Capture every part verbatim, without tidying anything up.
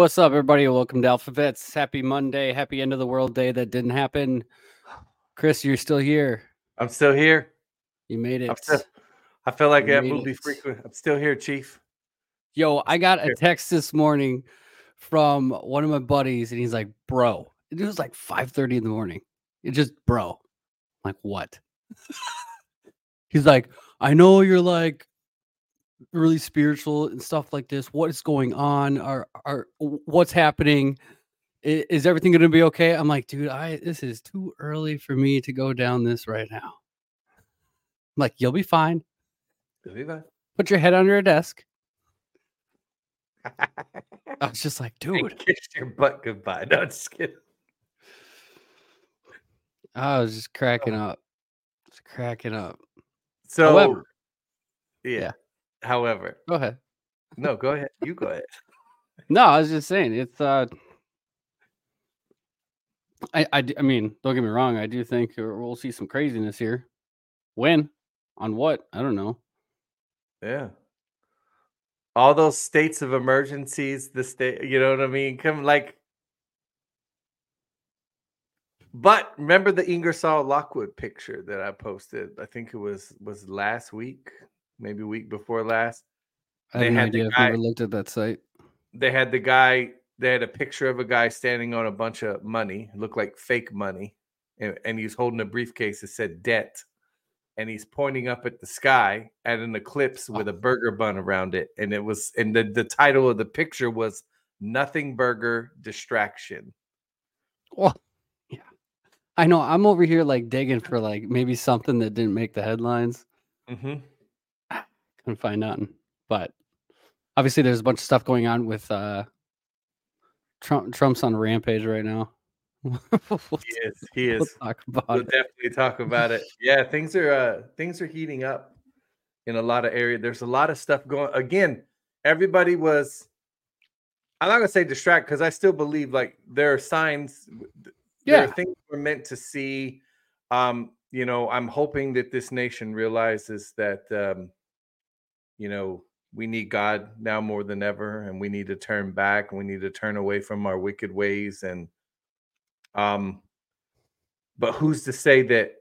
what's up, everybody? Welcome to Alphabets. Happy Monday. Happy end of the world day that didn't happen. Chris, you're still here. I'm still here. You made it. I'm still, I feel like You that made movie it. frequent. I'm still here, Chief. Yo, I got a text this morning from one of my buddies, and he's like, bro. It was like five thirty in the morning. It just, bro. I'm like, what? He's like, I know you're like really spiritual and stuff like this. What is going on? Are, are what's happening? I- Is everything going to be okay? I'm like, dude, I this is too early for me to go down this right now. I'm like, you'll be fine. You'll be fine. Put your head under a desk. I was just like, dude. Kiss your butt goodbye. No, just kidding. I was just cracking up. Just cracking up. So, However, yeah. yeah. However, go ahead. No, go ahead. You go ahead. No, I was just saying it's. uh I, I I mean, don't get me wrong. I do think we'll see some craziness here. When? On what? I don't know. Yeah. All those states of emergencies, the state, you know what I mean? Come like. But remember the Ingersoll Lockwood picture that I posted? I think it was was last week, maybe week before last. I have They no had idea. the I've guy, never looked at that site. They had the guy. They had a picture of a guy standing on a bunch of money. It looked like fake money, and, and he's holding a briefcase that said debt, and he's pointing up at the sky at an eclipse with a burger bun around it, and it was and the, the title of the picture was "Nothing Burger Distraction." Well, yeah, I know. I'm over here like digging for like maybe something that didn't make the headlines. Mm-hmm. Couldn't find nothing, but obviously there's a bunch of stuff going on with uh, Trump. Trump's on a rampage right now. we'll, he is. He is. We'll talk about we'll it. definitely talk about it. Yeah, things are uh, things are heating up in a lot of areas. There's a lot of stuff going. Again, everybody was. I'm not gonna say distract because I still believe like there are signs. Yeah. There are things we're meant to see. Um, you know, I'm hoping that this nation realizes that um, you know, we need God now more than ever, and we need to turn back, and we need to turn away from our wicked ways. And um, but who's to say that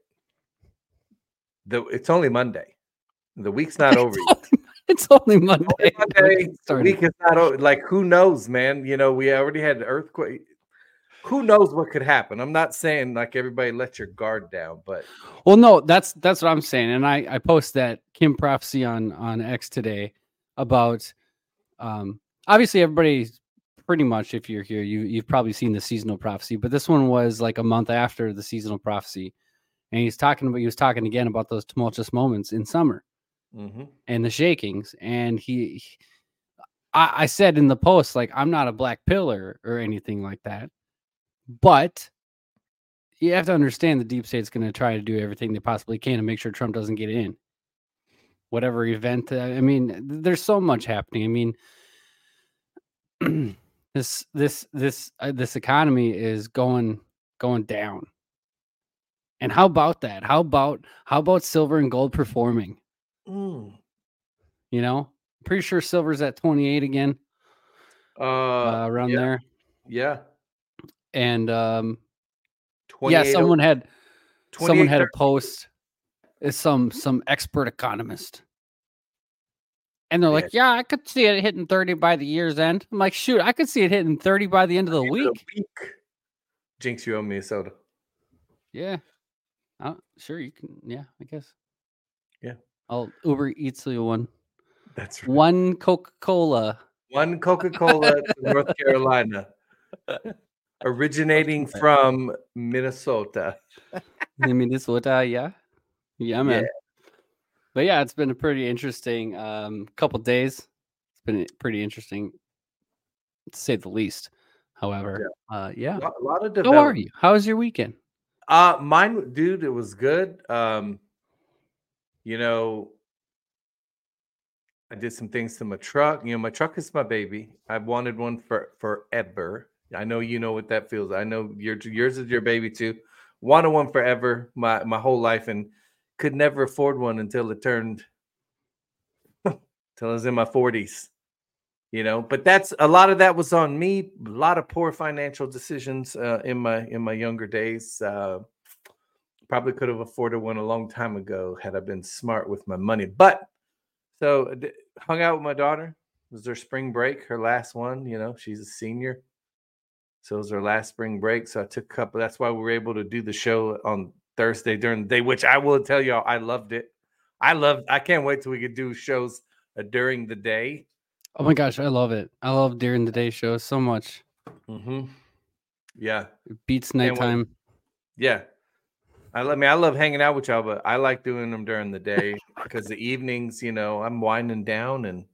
the it's only Monday? The week's not over yet. It's only Monday. Only Monday. The week is not over. Like, who knows, man? You know, we already had an earthquake. Who knows what could happen? I'm not saying like everybody let your guard down, but well, no, that's that's what I'm saying. And I I post that Kim prophecy on on X today about um obviously everybody's pretty much, if you're here, you you've probably seen the seasonal prophecy, but this one was like a month after the seasonal prophecy, and he's talking about he was talking again about those tumultuous moments in summer. Mm-hmm. And the shakings, and he, he I, I said in the post, like, I'm not a black pillar or anything like that, but you have to understand the deep state's going to try to do everything they possibly can to make sure Trump doesn't get in whatever event. uh, I mean, there's so much happening. I mean, this this this uh, this economy is going going down, and how about that? How about how about silver and gold performing? Mm. You know, pretty sure silver's at twenty-eight again, uh, uh, around yeah. there. Yeah. And um, yeah, someone had someone had a post. Is some some expert economist, and they're like, yeah. yeah, I could see it hitting thirty by the year's end. I'm like, shoot, I could see it hitting thirty by the end of the week. week. Jinx, you owe me a soda. Yeah. Oh, sure, you can. Yeah, I guess. Yeah. I'll Uber Eats you one. That's right. One Coca-Cola. One Coca-Cola to North Carolina. Originating from Minnesota. Minnesota, yeah. Yeah, man. Yeah. But yeah, it's been a pretty interesting um, couple days. It's been pretty interesting, to say the least. However, yeah, uh, yeah. A lot, a lot of development. How are you? How was your weekend? Uh, mine, dude, it was good. Um, you know, I did some things to my truck. You know, my truck is my baby. I've wanted one for forever. I know you know what that feels. I know your yours is your baby too. Wanted one forever, my my whole life, and could never afford one until it turned until I was in my forties. you know, but that's a lot of that was on me. A lot of poor financial decisions uh, in my in my younger days. Uh, probably could have afforded one a long time ago had I been smart with my money. But so uh, d- hung out with my daughter. It was her spring break, her last one. You know, she's a senior, so it was her last spring break. So I took a couple. That's why we were able to do the show on Thursday during the day, which I will tell y'all, I loved it. I loved. I can't wait till we could do shows uh, during the day. Oh my gosh, I love it. I love during the day shows so much. Mm-hmm. Yeah, It beats Can't wait. nighttime. Yeah, I love I mean I love hanging out with y'all, but I like doing them during the day because the evenings, you know, I'm winding down and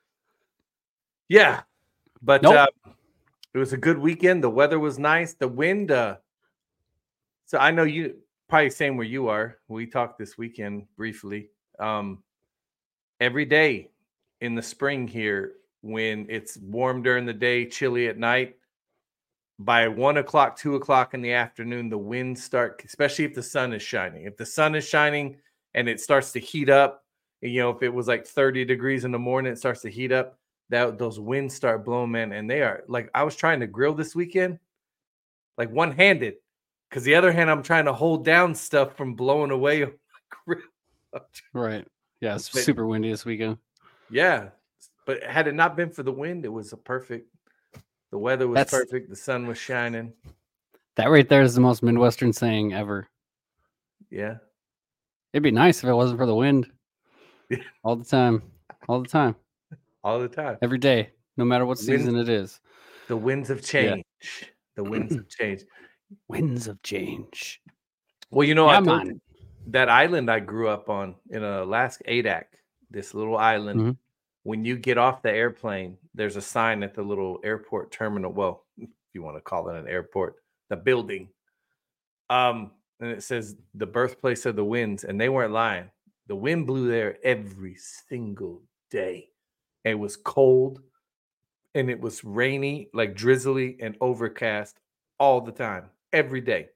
yeah. But Nope. uh, it was a good weekend. The weather was nice. The wind. Uh, so I know you probably same where you are. We talked this weekend briefly. Um, every day in the spring here, when it's warm during the day, chilly at night, by one o'clock, two o'clock in the afternoon, the winds start, especially if the sun is shining. If the sun is shining and it starts to heat up, you know, if it was like thirty degrees in the morning, it starts to heat up. That those winds start blowing, man, and they are like I was trying to grill this weekend, like one handed, because the other hand I'm trying to hold down stuff from blowing away on my grill. Right. Yeah, it's But- super windy this weekend. Yeah, but had it not been for the wind, it was a perfect. The weather was That's- perfect. The sun was shining. That right there is the most Midwestern saying ever. Yeah. It'd be nice if it wasn't for the wind. Yeah. All the time. All the time. All the time. Every day. No matter what The wind- season it is. The winds of change. The winds of change. Winds of change. Well, you know, Yeah, I told man. you, that island I grew up on in Alaska, Adak, this little island. Mhm. When you get off the airplane, there's a sign at the little airport terminal. Well, if you want to call it an airport, the building. Um, and it says the birthplace of the winds, and they weren't lying. The wind blew there every single day. It was cold and it was rainy, like drizzly and overcast all the time, every day.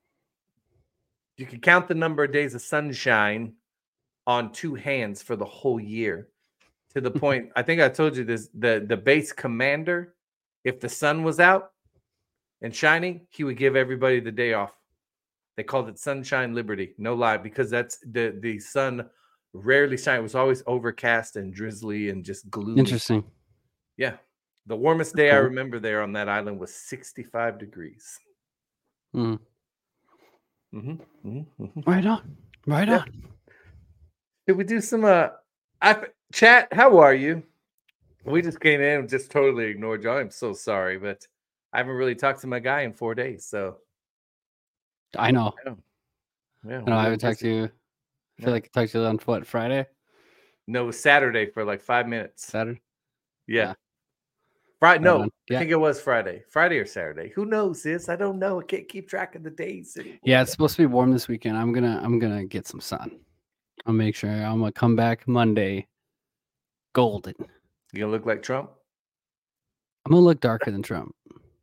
You could count the number of days of sunshine on two hands for the whole year. To the point, I think I told you this, the, the base commander, if the sun was out and shining, he would give everybody the day off. They called it Sunshine Liberty. No lie, because that's the, the sun rarely shine. It was always overcast and drizzly and just gloomy. Interesting. Yeah. The warmest day I Cool. remember there on that island was sixty-five degrees. Mm. Mm-hmm, mm-hmm, mm-hmm. Right on. Right Yeah. on. Did we do some uh I, chat? How are you? We just came in and just totally ignored you. I'm so sorry, but I haven't really talked to my guy in four days. So I know. yeah, I know. I haven't talked to you. I feel Yeah. like I talked to you on what, Friday? No, it was Saturday for like five minutes. Saturday? Yeah. Yeah. Friday. No, on. I Yeah. think it was Friday. Friday or Saturday. Who knows, sis? I don't know. I can't keep track of the days anymore. Yeah, it's supposed to be warm this weekend. I'm gonna I'm gonna get some sun. I'll make sure I'm gonna come back Monday golden. You gonna look like Trump? I'm gonna look darker than Trump.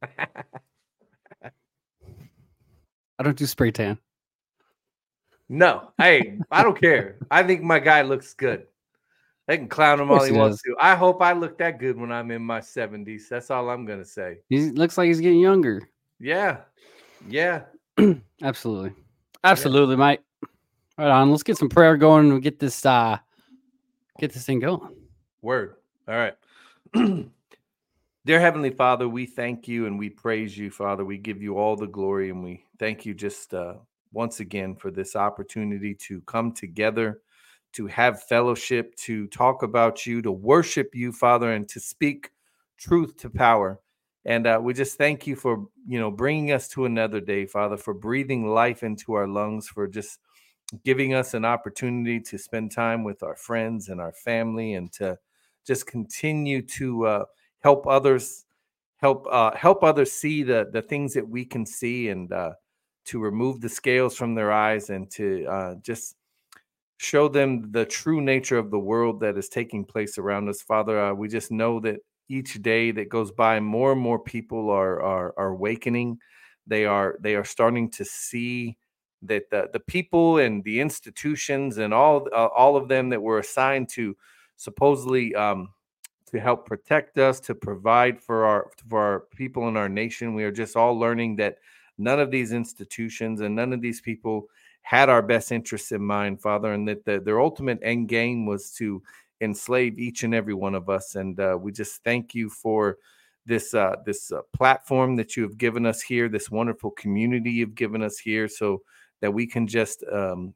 I don't do spray tan. No, hey, I don't care. I think my guy looks good. They can clown him all course he he wants does. to. I hope I look that good when I'm in my seventies. That's all I'm gonna say. He looks like he's getting younger. Yeah, yeah. Absolutely. Absolutely, Mike. Right on. Let's get some prayer going and get this uh get this thing going. Word. All right. Dear Heavenly Father, we thank you and we praise you, Father. We give you all the glory and we thank you just uh, once again for this opportunity to come together, to have fellowship, to talk about you, to worship you, Father, and to speak truth to power. And uh, we just thank you for, you know, bringing us to another day, Father, for breathing life into our lungs, for just giving us an opportunity to spend time with our friends and our family and to just continue to uh, help others, help uh, help others see the the things that we can see, and uh, to remove the scales from their eyes, and to uh, just show them the true nature of the world that is taking place around us, Father. Uh, we just know that each day that goes by, more and more people are are, are awakening. They are they are starting to see that the, the people and the institutions and all uh, all of them that were assigned to supposedly um, to help protect us, to provide for our for our people in our nation. We are just all learning that none of these institutions and none of these people had our best interests in mind, Father, and that the, their ultimate end game was to enslave each and every one of us. And uh, we just thank you for this uh, this uh, platform that you have given us here, this wonderful community you've given us here, so that we can just um,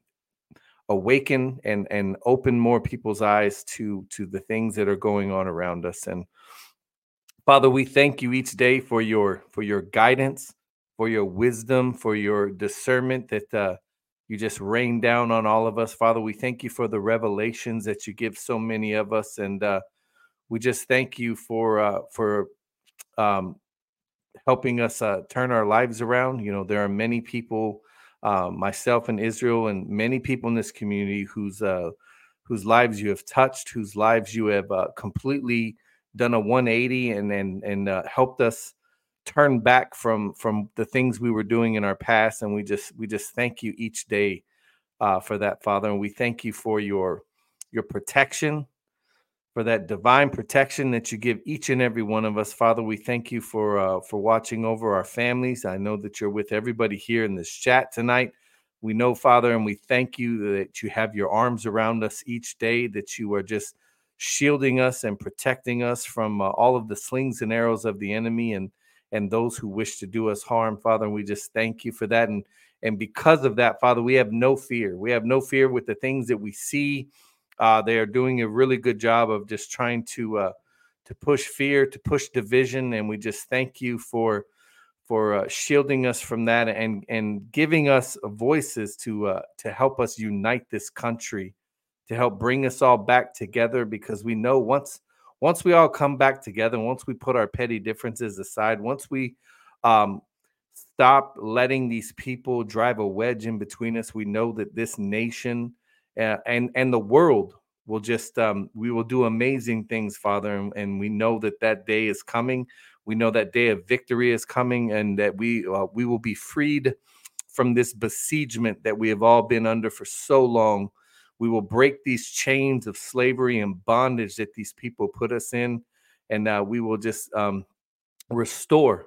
awaken and and open more people's eyes to to the things that are going on around us. And Father, we thank you each day for your for your guidance, for your wisdom, for your discernment that uh, you just rain down on all of us. Father, we thank you for the revelations that you give so many of us, and uh, we just thank you for uh, for um, helping us uh, turn our lives around. You know, there are many people, uh, myself and Israel, and many people in this community whose uh, whose lives you have touched, whose lives you have uh, completely done a one eighty and and and uh, helped us turn back from from the things we were doing in our past. And we just we just thank you each day uh, for that, Father. And we thank you for your your protection, for that divine protection that you give each and every one of us. Father, we thank you for uh, for watching over our families. I know that you're with everybody here in this chat tonight. We know, Father, and we thank you that you have your arms around us each day, that you are just shielding us and protecting us from uh, all of the slings and arrows of the enemy and and those who wish to do us harm, Father. And we just thank you for that. And and because of that, Father, we have no fear. We have no fear with the things that we see. Uh, they are doing a really good job of just trying to uh, to push fear, to push division, and we just thank you for for uh, shielding us from that and and giving us voices to uh, to help us unite this country, to help bring us all back together. Because we know once once we all come back together, once we put our petty differences aside, once we um, stop letting these people drive a wedge in between us, we know that this nation uh, and and the world will just um, we will do amazing things, Father. And, and we know that that day is coming. We know that day of victory is coming, and that we uh, we will be freed from this besiegement that we have all been under for so long. We will break these chains of slavery and bondage that these people put us in, and uh, we will just um, restore.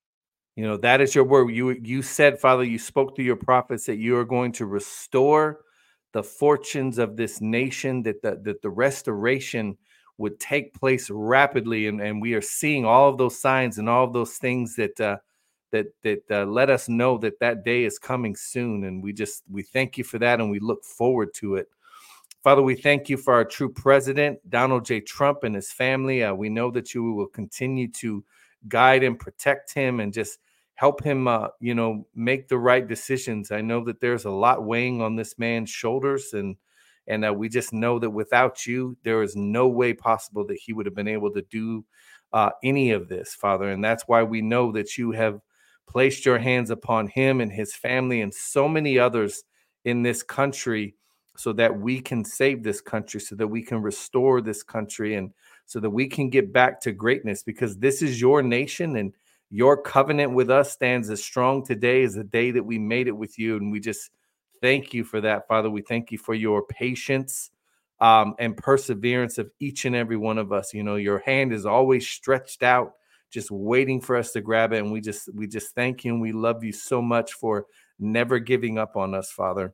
You know, that is your word. You you said, Father, you spoke to your prophets that you are going to restore the fortunes of this nation, that the, that the restoration would take place rapidly. And, and we are seeing all of those signs and all of those things that uh, that that uh, let us know that that day is coming soon. And we just we thank you for that, and we look forward to it. Father, we thank you for our true president, Donald J. Trump, and his family. Uh, we know that you will continue to guide and protect him and just help him, uh, you know, make the right decisions. I know that there's a lot weighing on this man's shoulders, and and uh, we just know that without you, there is no way possible that he would have been able to do uh, any of this, Father. And that's why we know that you have placed your hands upon him and his family and so many others in this country, so that we can save this country, so that we can restore this country, and so that we can get back to greatness, because this is your nation, and your covenant with us stands as strong today as the day that we made it with you. And we just thank you for that, Father. We thank you for your patience um, and perseverance of each and every one of us. You know, your hand is always stretched out, just waiting for us to grab it. And we just we just thank you, and we love you so much for never giving up on us, Father.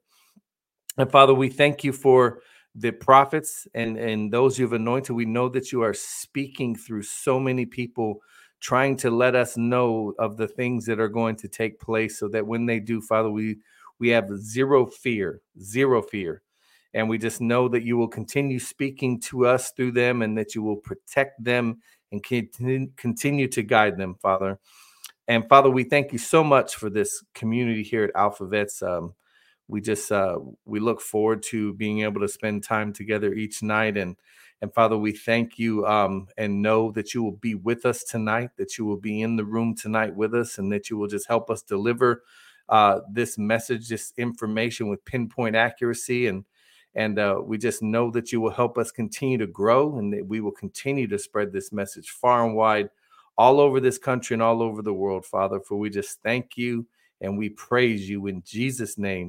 And Father, we thank you for the prophets and, and those you've anointed. We know that you are speaking through so many people, trying to let us know of the things that are going to take place, so that when they do, Father, we we have zero fear, zero fear. And we just know that you will continue speaking to us through them, and that you will protect them and continue to guide them, Father. And Father, we thank you so much for this community here at Alphavets. Um, we just uh, we look forward to being able to spend time together each night. And and Father, we thank you um, and know that you will be with us tonight, that you will be in the room tonight with us, and that you will just help us deliver uh, this message, this information with pinpoint accuracy. And and uh, we just know that you will help us continue to grow, and that we will continue to spread this message far and wide, all over this country and all over the world, Father. For we just thank you and we praise you in Jesus' name.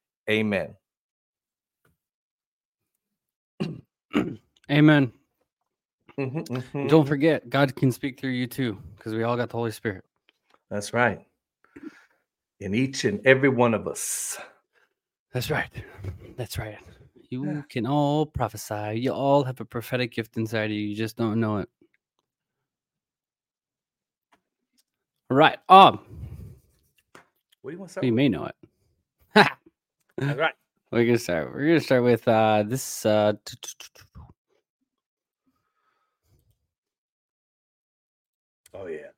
Amen. Amen. Mm-hmm, mm-hmm. Don't forget, God can speak through you too, because we all got the Holy Spirit. That's right. In each and every one of us. That's right. That's right. You Yeah. can all prophesy. You all have a prophetic gift inside of you. You just don't know it. All right. Um, What do you want to start you with? may know it. That's right. We're gonna start. We're gonna start with uh this. Uh, oh yeah.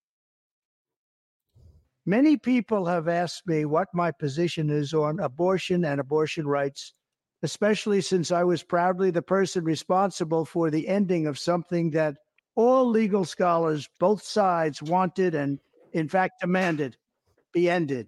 Many people have asked me what my position is on abortion and abortion rights, especially since I was proudly the person responsible for the ending of something that all legal scholars, both sides, wanted and, in fact, demanded be ended.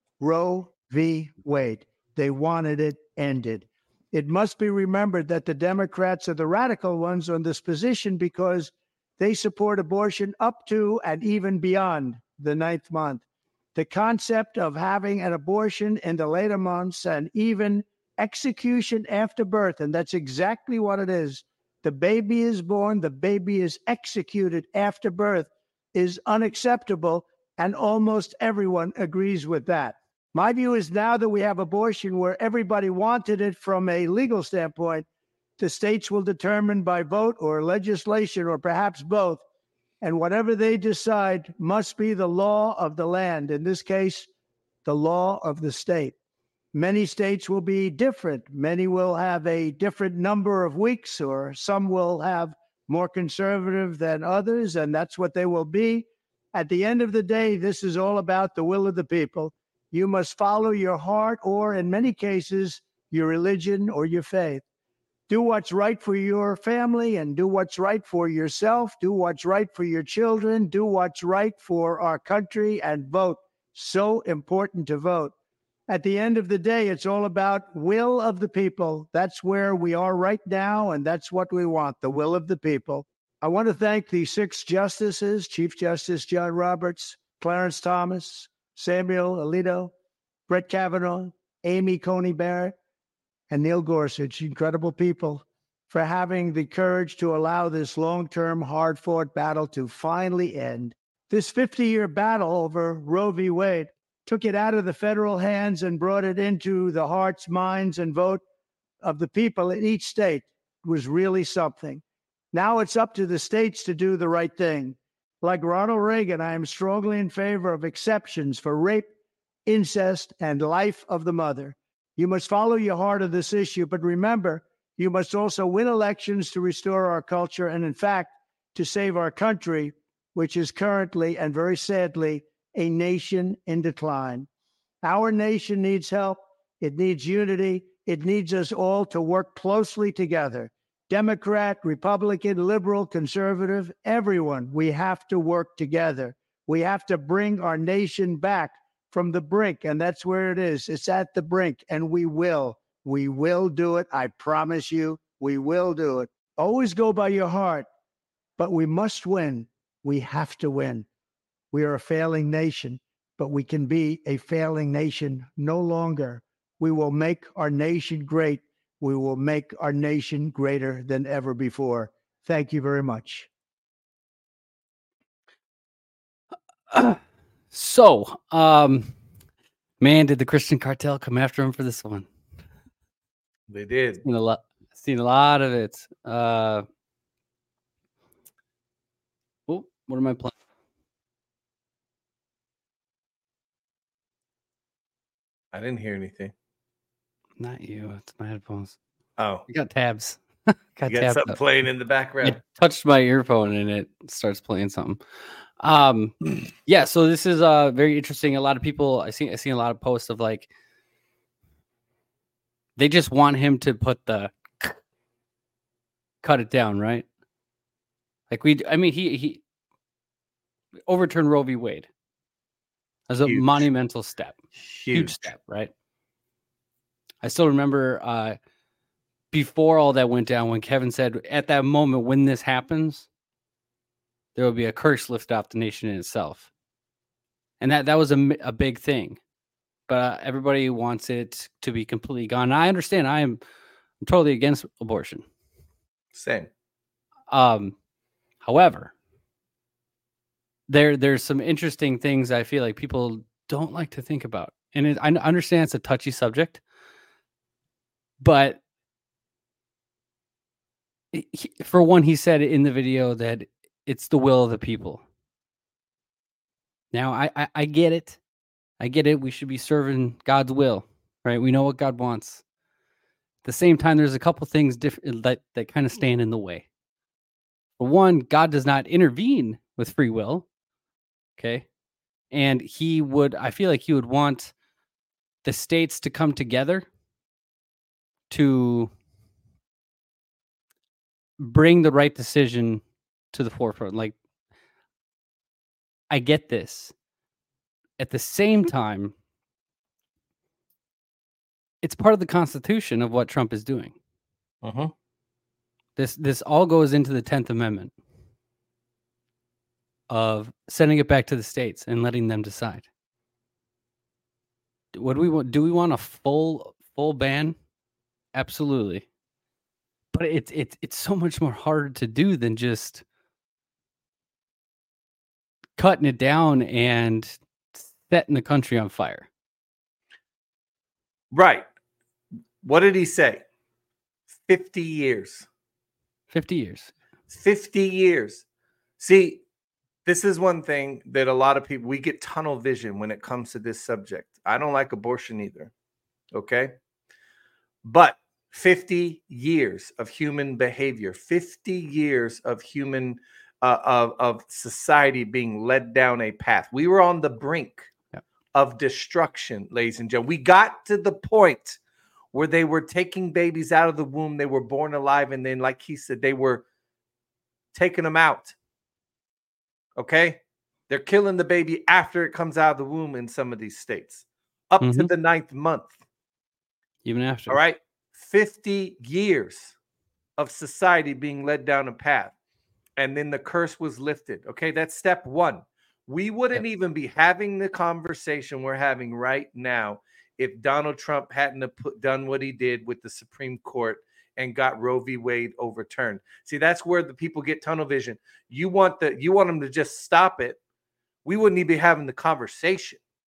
Roe v. Wade. They wanted it ended. It must be remembered that the Democrats are the radical ones on this position because they support abortion up to and even beyond the ninth month. The concept of having an abortion in the later months and even execution after birth, and that's exactly what it is. The baby is born, the baby is executed after birth, is unacceptable, and almost everyone agrees with that. My view is now that we have abortion where everybody wanted it from a legal standpoint, the states will determine by vote or legislation or perhaps both. And whatever they decide must be the law of the land. In this case, the law of the state. Many states will be different. Many will have a different number of weeks, or some will have more conservative than others, and that's what they will be. At the end of the day, this is all about the will of the people. You must follow your heart, or in many cases, your religion or your faith. Do what's right for your family and do what's right for yourself. Do what's right for your children. Do what's right for our country and vote. So important to vote. At the end of the day, it's all about will of the people. That's where we are right now, and that's what we want, the will of the people. I want to thank the six justices, Chief Justice John Roberts, Clarence Thomas, Samuel Alito, Brett Kavanaugh, Amy Coney Barrett, and Neil Gorsuch, incredible people, for having the courage to allow this long-term, hard-fought battle to finally end. This fifty-year battle over Roe v. Wade took it out of the federal hands and brought it into the hearts, minds, and vote of the people in each state. It was really something. Now it's up to the states to do the right thing. Like Ronald Reagan, I am strongly in favor of exceptions for rape, incest, and life of the mother. You must follow your heart of this issue, but remember, you must also win elections to restore our culture and, in fact, to save our country, which is currently and very sadly a nation in decline. Our nation needs help. It needs unity. It needs us all to work closely together. Democrat, Republican, liberal, conservative, everyone, we have to work together. We have to bring our nation back from the brink, and that's where it is. It's at the brink, and we will. We will do it. I promise you, we will do it. Always go by your heart, but we must win. We have to win. We are a failing nation, but we can be a failing nation no longer. We will make our nation great. We will make our nation greater than ever before. Thank you very much. So, um, man, did the Christian cartel come after him for this one? They did. Seen a lot. Seen a lot of it. Uh, oh, what am I playing? I didn't hear anything. Not you. It's my headphones. Oh, I got tabs. got you got tabs something up. playing in the background. I touched my earphone and it starts playing something. Um, yeah. So this is uh very interesting. A lot of people I see I seen a lot of posts of like they just want him to put the cut it down, right? Like we, I mean, he he overturned Roe v. Wade as a Huge. monumental step, Huge. huge step, right? I still remember uh, before all that went down when Kevin said, at that moment when this happens, there will be a curse lifted off the nation in itself, and that that was a, a big thing. But uh, everybody wants it to be completely gone. And I understand. I am I'm totally against abortion. Same. Um, However, there there's some interesting things I feel like people don't like to think about. And it, I understand it's a touchy subject, but he, for one, he said in the video that it's the will of the people. Now, I, I, I get it. I get it. We should be serving God's will, right? We know what God wants. At the same time, there's a couple things different that, that kind of stand in the way. For one, God does not intervene with free will. Okay. And he would, I feel like he would want the states to come together to bring the right decision to the forefront. Like, I get this. At the same time, it's part of the Constitution of what Trump is doing. Uh-huh. This this all goes into the tenth Amendment of sending it back to the states and letting them decide. What do we want? Do we want a full full ban? Absolutely. But it's it's it's so much more harder to do than just cutting it down and setting the country on fire. Right. What did he say? fifty years. fifty years. fifty years. See, this is one thing that a lot of people, we get tunnel vision when it comes to this subject. I don't like abortion either. Okay. But fifty years of human behavior, fifty years of human, uh, of, of society being led down a path. We were on the brink yep. of destruction, ladies and gentlemen. We got to the point where they were taking babies out of the womb. They were born alive. And then, like he said, they were taking them out. Okay. They're killing the baby after it comes out of the womb in some of these states, up mm-hmm. to the ninth month. Even after. All right. fifty years of society being led down a path. And then the curse was lifted. Okay. That's step one. We wouldn't yep. even be having the conversation we're having right now if Donald Trump hadn't have put, done what he did with the Supreme Court and got Roe v. Wade overturned. See, that's where the people get tunnel vision. You want the you want them to just stop it. We wouldn't even be having the conversation.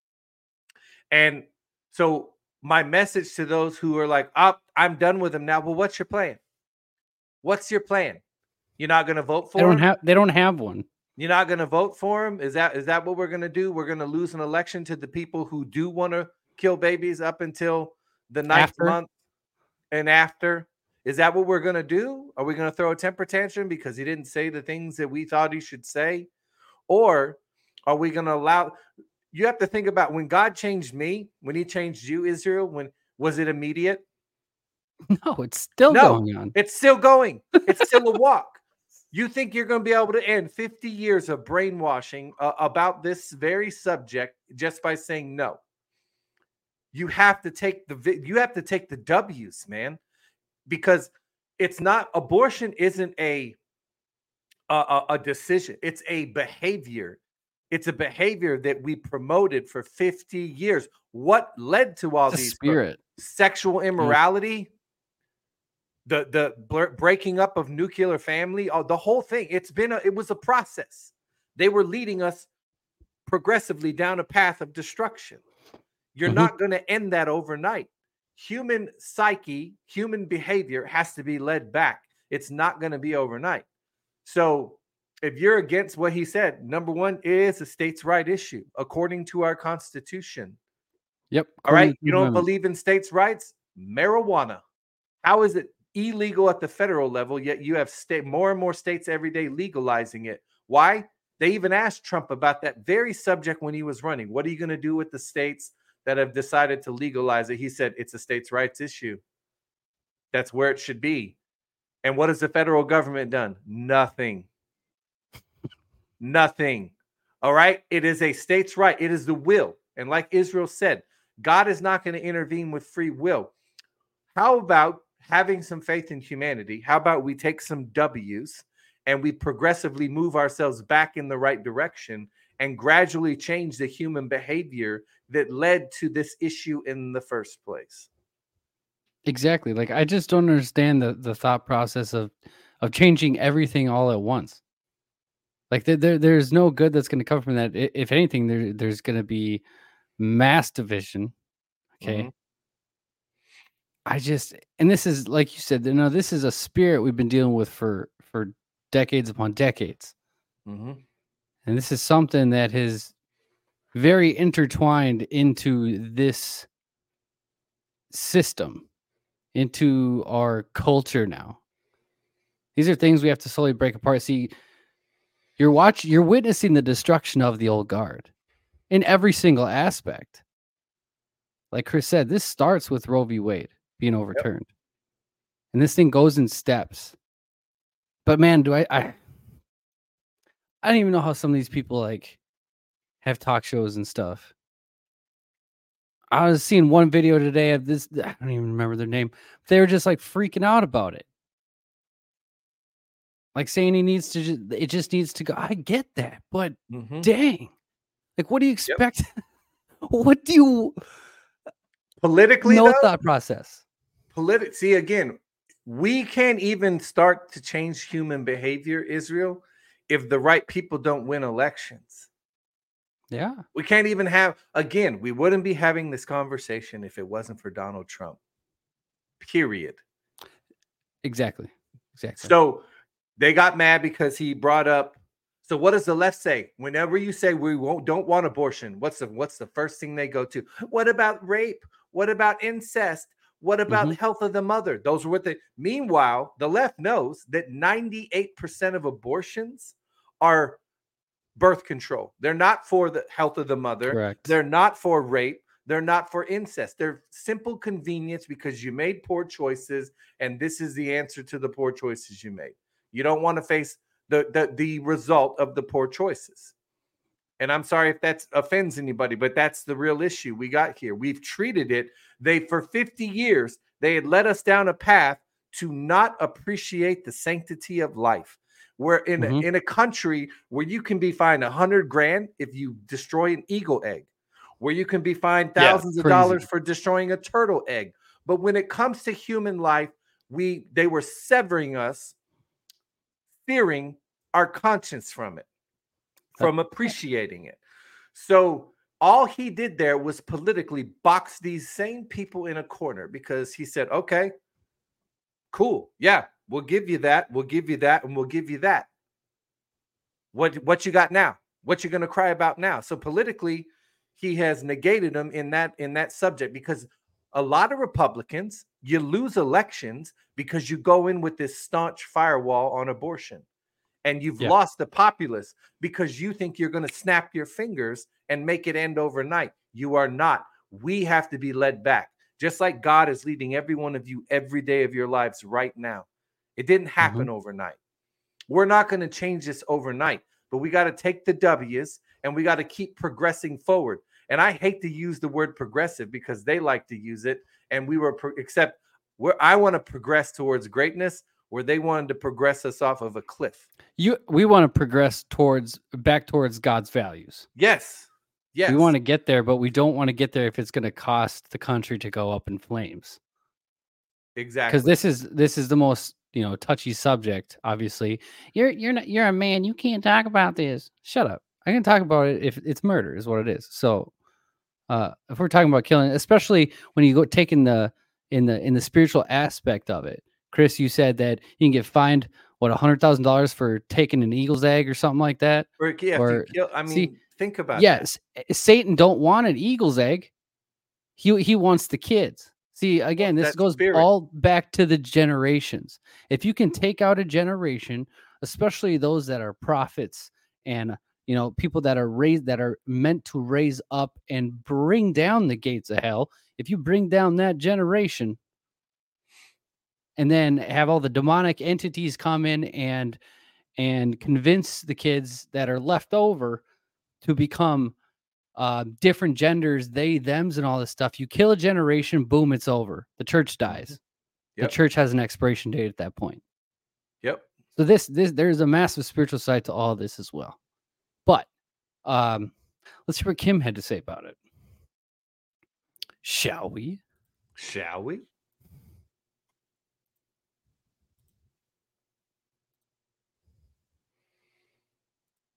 And so my message to those who are like, oh, I'm done with him now. Well, what's your plan? What's your plan? You're not going to vote for they don't him? Have, they don't have one. You're not going to vote for him? Is that is that what we're going to do? We're going to lose an election to the people who do want to kill babies up until the ninth after? month and after? Is that what we're going to do? Are we going to throw a temper tantrum because he didn't say the things that we thought he should say? Or are we going to allow... You have to think about when God changed me, when he changed you, Israel, when was it immediate? No, it's still no, going on. It's still going. It's still a walk. You think you're going to be able to end fifty years of brainwashing uh, about this very subject just by saying no? You have to take the you have to take the W's, man, because it's not abortion isn't a a, a decision. It's a behavior. It's a behavior that we promoted for fifty years. What led to all the these spirit sexual immorality, the the bl- breaking up of nuclear family, uh, the whole thing. It's been a, it was a process. They were leading us progressively down a path of destruction. You're mm-hmm. not going to end that overnight. Human psyche, human behavior has to be led back. It's not going to be overnight. So if you're against what he said, number one, it is a states' right issue according to our Constitution. Yep. All right. You don't believe in states' rights? Marijuana. How is it illegal at the federal level, yet you have state more and more states every day legalizing it? Why? They even asked Trump about that very subject when he was running. What are you going to do with the states that have decided to legalize it? He said it's a states' rights issue. That's where it should be. And what has the federal government done? Nothing. Nothing. All right. It is a state's right. It is the will. And like Israel said, God is not going to intervene with free will. How about having some faith in humanity? How about we take some W's and we progressively move ourselves back in the right direction and gradually change the human behavior that led to this issue in the first place? Exactly. Like, I just don't understand the, the thought process of, of changing everything all at once. Like there, there there's no good that's going to come from that. I- If anything, there there's going to be mass division. Okay. Mhm. I just, and this is like you said, you know, this is a spirit we've been dealing with for for decades upon decades, Mhm. and this is something that has very intertwined into this system, into our culture now. These are things we have to slowly break apart. See, you're watching, you're witnessing the destruction of the old guard in every single aspect. Like Chris said, this starts with Roe v. Wade being overturned, and this thing goes in steps. But man, do I, I, I don't even know how some of these people like have talk shows and stuff. I was seeing one video today of this. I don't even remember their name. They were just like freaking out about it. Like saying he needs to, just, it just needs to go. I get that, but Mhm. dang, like, what do you expect? What do you Politically, no though, thought process? politi- see again, we can't even start to change human behavior, Israel, if the right people don't win elections. Yeah, We can't even have, again, we wouldn't be having this conversation if it wasn't for Donald Trump. Period. exactly, exactly. So they got mad because he brought up. So what does the left say? Whenever you say we won't don't want abortion, what's the what's the first thing they go to? What about rape? What about incest? What about Mhm. health of the mother? Those are what they. Meanwhile, the left knows that ninety-eight percent of abortions are birth control. They're not for the health of the mother. Correct. They're not for rape. They're not for incest. They're simple convenience because you made poor choices, and this is the answer to the poor choices you made. You don't want to face the, the, the result of the poor choices. And I'm sorry if that offends anybody, but that's the real issue we got here. We've treated it. They, for fifty years, they had led us down a path to not appreciate the sanctity of life. We're in, Mhm. in a country where you can be fined a hundred grand if you destroy an eagle egg, where you can be fined Yeah, thousands of crazy. dollars for destroying a turtle egg. But when it comes to human life, we they were severing us, fearing our conscience from it, from appreciating it. So all he did there was politically box these same people in a corner because he said, okay, cool. Yeah, we'll give you that. We'll give you that. And we'll give you that. What, what you got now? What you going to cry about now? So politically, he has negated them in that, in that subject because a lot of Republicans, you lose elections because you go in with this staunch firewall on abortion. And you've Yeah. lost the populace because you think you're going to snap your fingers and make it end overnight. You are not. We have to be led back, just like God is leading every one of you every day of your lives right now. It didn't happen Mhm. overnight. We're not going to change this overnight, but we got to take the W's and we got to keep progressing forward. And I hate to use the word progressive because they like to use it. And we were, pro- except where I want to progress towards greatness, where they wanted to progress us off of a cliff. You, we want to progress towards back towards God's values. Yes. Yes. We want to get there, but we don't want to get there if it's going to cost the country to go up in flames. Exactly. Because this is this is the most, you know, touchy subject. Obviously, you're you're not you're a man. You can't talk about this. Shut up. I can talk about it if it's murder, is what it is. So, uh, if we're talking about killing, especially when you go taking the in the in the spiritual aspect of it, Chris, you said that you can get fined what a hundred thousand dollars for taking an eagle's egg or something like that. Or, yeah, or if you kill, I mean, see, think about yes, Satan don't want an eagle's egg. He he wants the kids. See, again, this that goes spirit. all back to the generations. If you can take out a generation, especially those that are prophets and, you know, people that are raised, that are meant to raise up and bring down the gates of hell, if you bring down that generation and then have all the demonic entities come in and and convince the kids that are left over to become uh, different genders, they, thems, and all this stuff. You kill a generation, boom, it's over. The church dies. Yep. The church has an expiration date at that point. Yep. So this, this, there's a massive spiritual side to all of this as well. But um, let's hear what Kim had to say about it. Shall we? Shall we?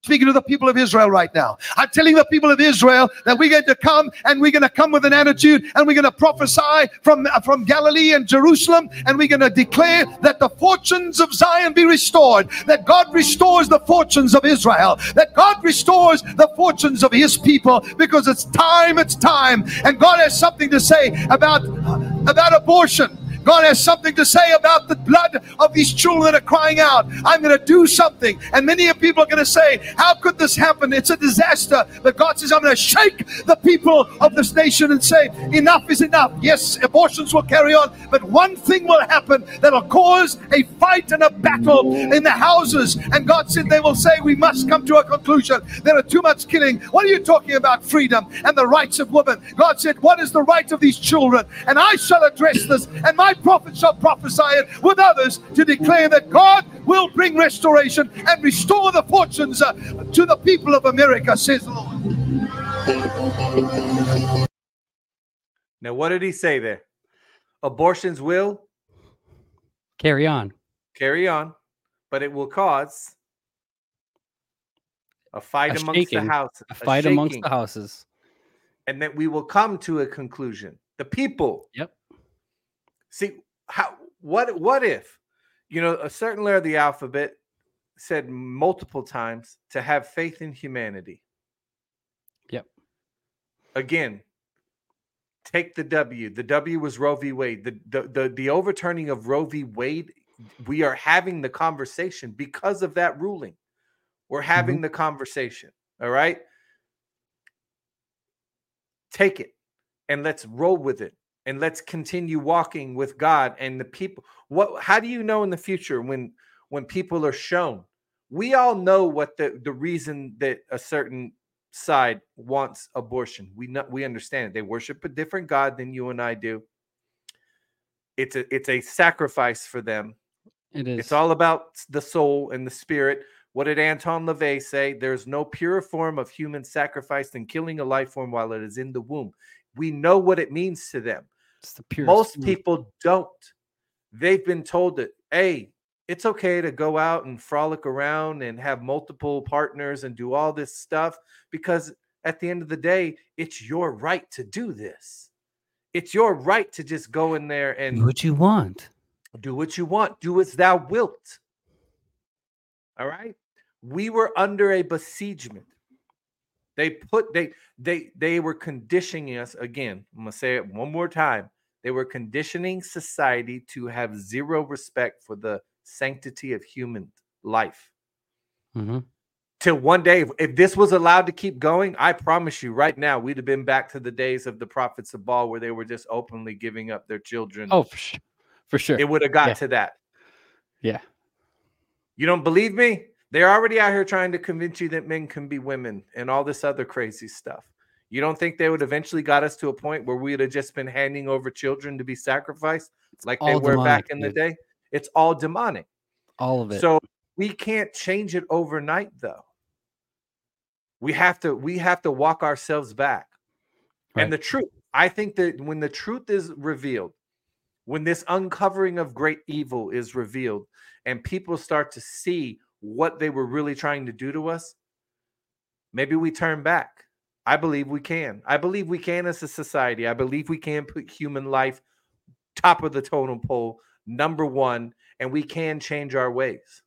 speaking to the people of Israel right now. I'm telling the people of Israel that we're going to come, and we're going to come with an attitude, and we're going to prophesy from, from Galilee and Jerusalem, and we're going to declare that the fortunes of Zion be restored, that God restores the fortunes of Israel, that God restores the fortunes of his people, because it's time, it's time. And God has something to say about, about abortion. God has something to say about the blood of these children that are crying out. I'm going to do something. And many of people are going to say, how could this happen? It's a disaster. But God says, I'm going to shake the people of this nation and say, enough is enough. Yes, abortions will carry on, but one thing will happen that will cause a fight and a battle in the houses. And God said they will say, we must come to a conclusion. There are too much killing. What are you talking about? Freedom and the rights of women. God said, what is the right of these children? And I shall address this, and my prophet shall prophesy it with others to declare that God will bring restoration and restore the fortunes uh, to the people of America, says the Lord. Now, what did he say there? Abortions will Carry on. carry on, but it will cause a fight A amongst shaking, the houses, A fight shaking, amongst the houses. and that we will come to a conclusion. The people. Yep. See, how what what if, you know, a certain letter of the alphabet said multiple times to have faith in humanity. Yep. Again, take the W. The W was Roe v. Wade. The, the, the, the overturning of Roe v. Wade, we are having the conversation because of that ruling. We're having mm-hmm. the conversation. All right? Take it and let's roll with it. And let's continue walking with God and the people. What? How do you know in the future when when people are shown? We all know what the, the reason that a certain side wants abortion. We know, we understand it. They worship a different God than you and I do. It's a it's a sacrifice for them. It is. It's all about the soul and the spirit. What did Anton LaVey say? There's no purer form of human sacrifice than killing a life form while it is in the womb. We know what it means to them. It's the purest Most form. people don't. They've been told that, hey, it's okay to go out and frolic around and have multiple partners and do all this stuff, because at the end of the day, it's your right to do this. It's your right to just go in there and do what you want. Do what you want. Do as thou wilt. All right? We were under a besiegement. They put they they they were conditioning us again. I'm gonna say it one more time. They were conditioning society to have zero respect for the sanctity of human life. Mm-hmm. Till one day, if, if this was allowed to keep going, I promise you, right now, we'd have been back to the days of the prophets of Baal, where they were just openly giving up their children. Oh, for sure. For sure. It would have got yeah. to that. Yeah. You don't believe me? They're already out here trying to convince you that men can be women and all this other crazy stuff. You don't think they would eventually got us to a point where we would have just been handing over children to be sacrificed like they were demonic, back in dude. the day? It's all demonic. All of it. So we can't change it overnight, though. We have to we have to walk ourselves back. Right. And the truth, I think that when the truth is revealed, when this uncovering of great evil is revealed, and people start to see what they were really trying to do to us, maybe we turn back. I believe we can. I believe we can as a society. I believe we can put human life top of the totem pole, number one, and we can change our ways.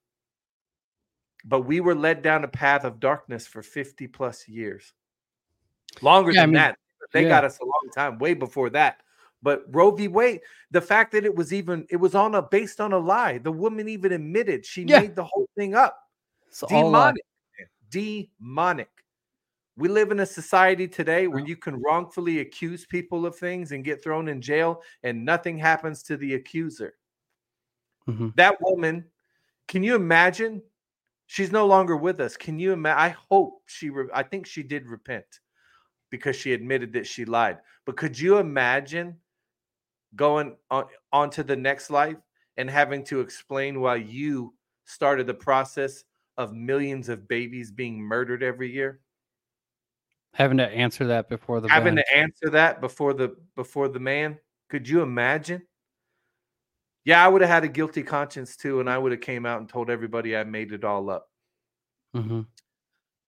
But we were led down a path of darkness for fifty plus years. Longer yeah, than I mean, that. They yeah. got us a long time, way before that. But Roe v. Wade, the fact that it was even, it was on a based on a lie. The woman even admitted she yeah. made the whole thing up. It's Demonic. Demonic. We live in a society today where you can wrongfully accuse people of things and get thrown in jail, and nothing happens to the accuser. Mm-hmm. That woman, can you imagine? She's no longer with us. Can you imagine? I hope she, re- I think she did repent because she admitted that she lied. But could you imagine going on, on to the next life and having to explain why you started the process of millions of babies being murdered every year? Having to answer that before the having bench. to answer that before the before the man. Could you imagine? Yeah, I would have had a guilty conscience too, and I would have came out and told everybody I made it all up. Mm-hmm.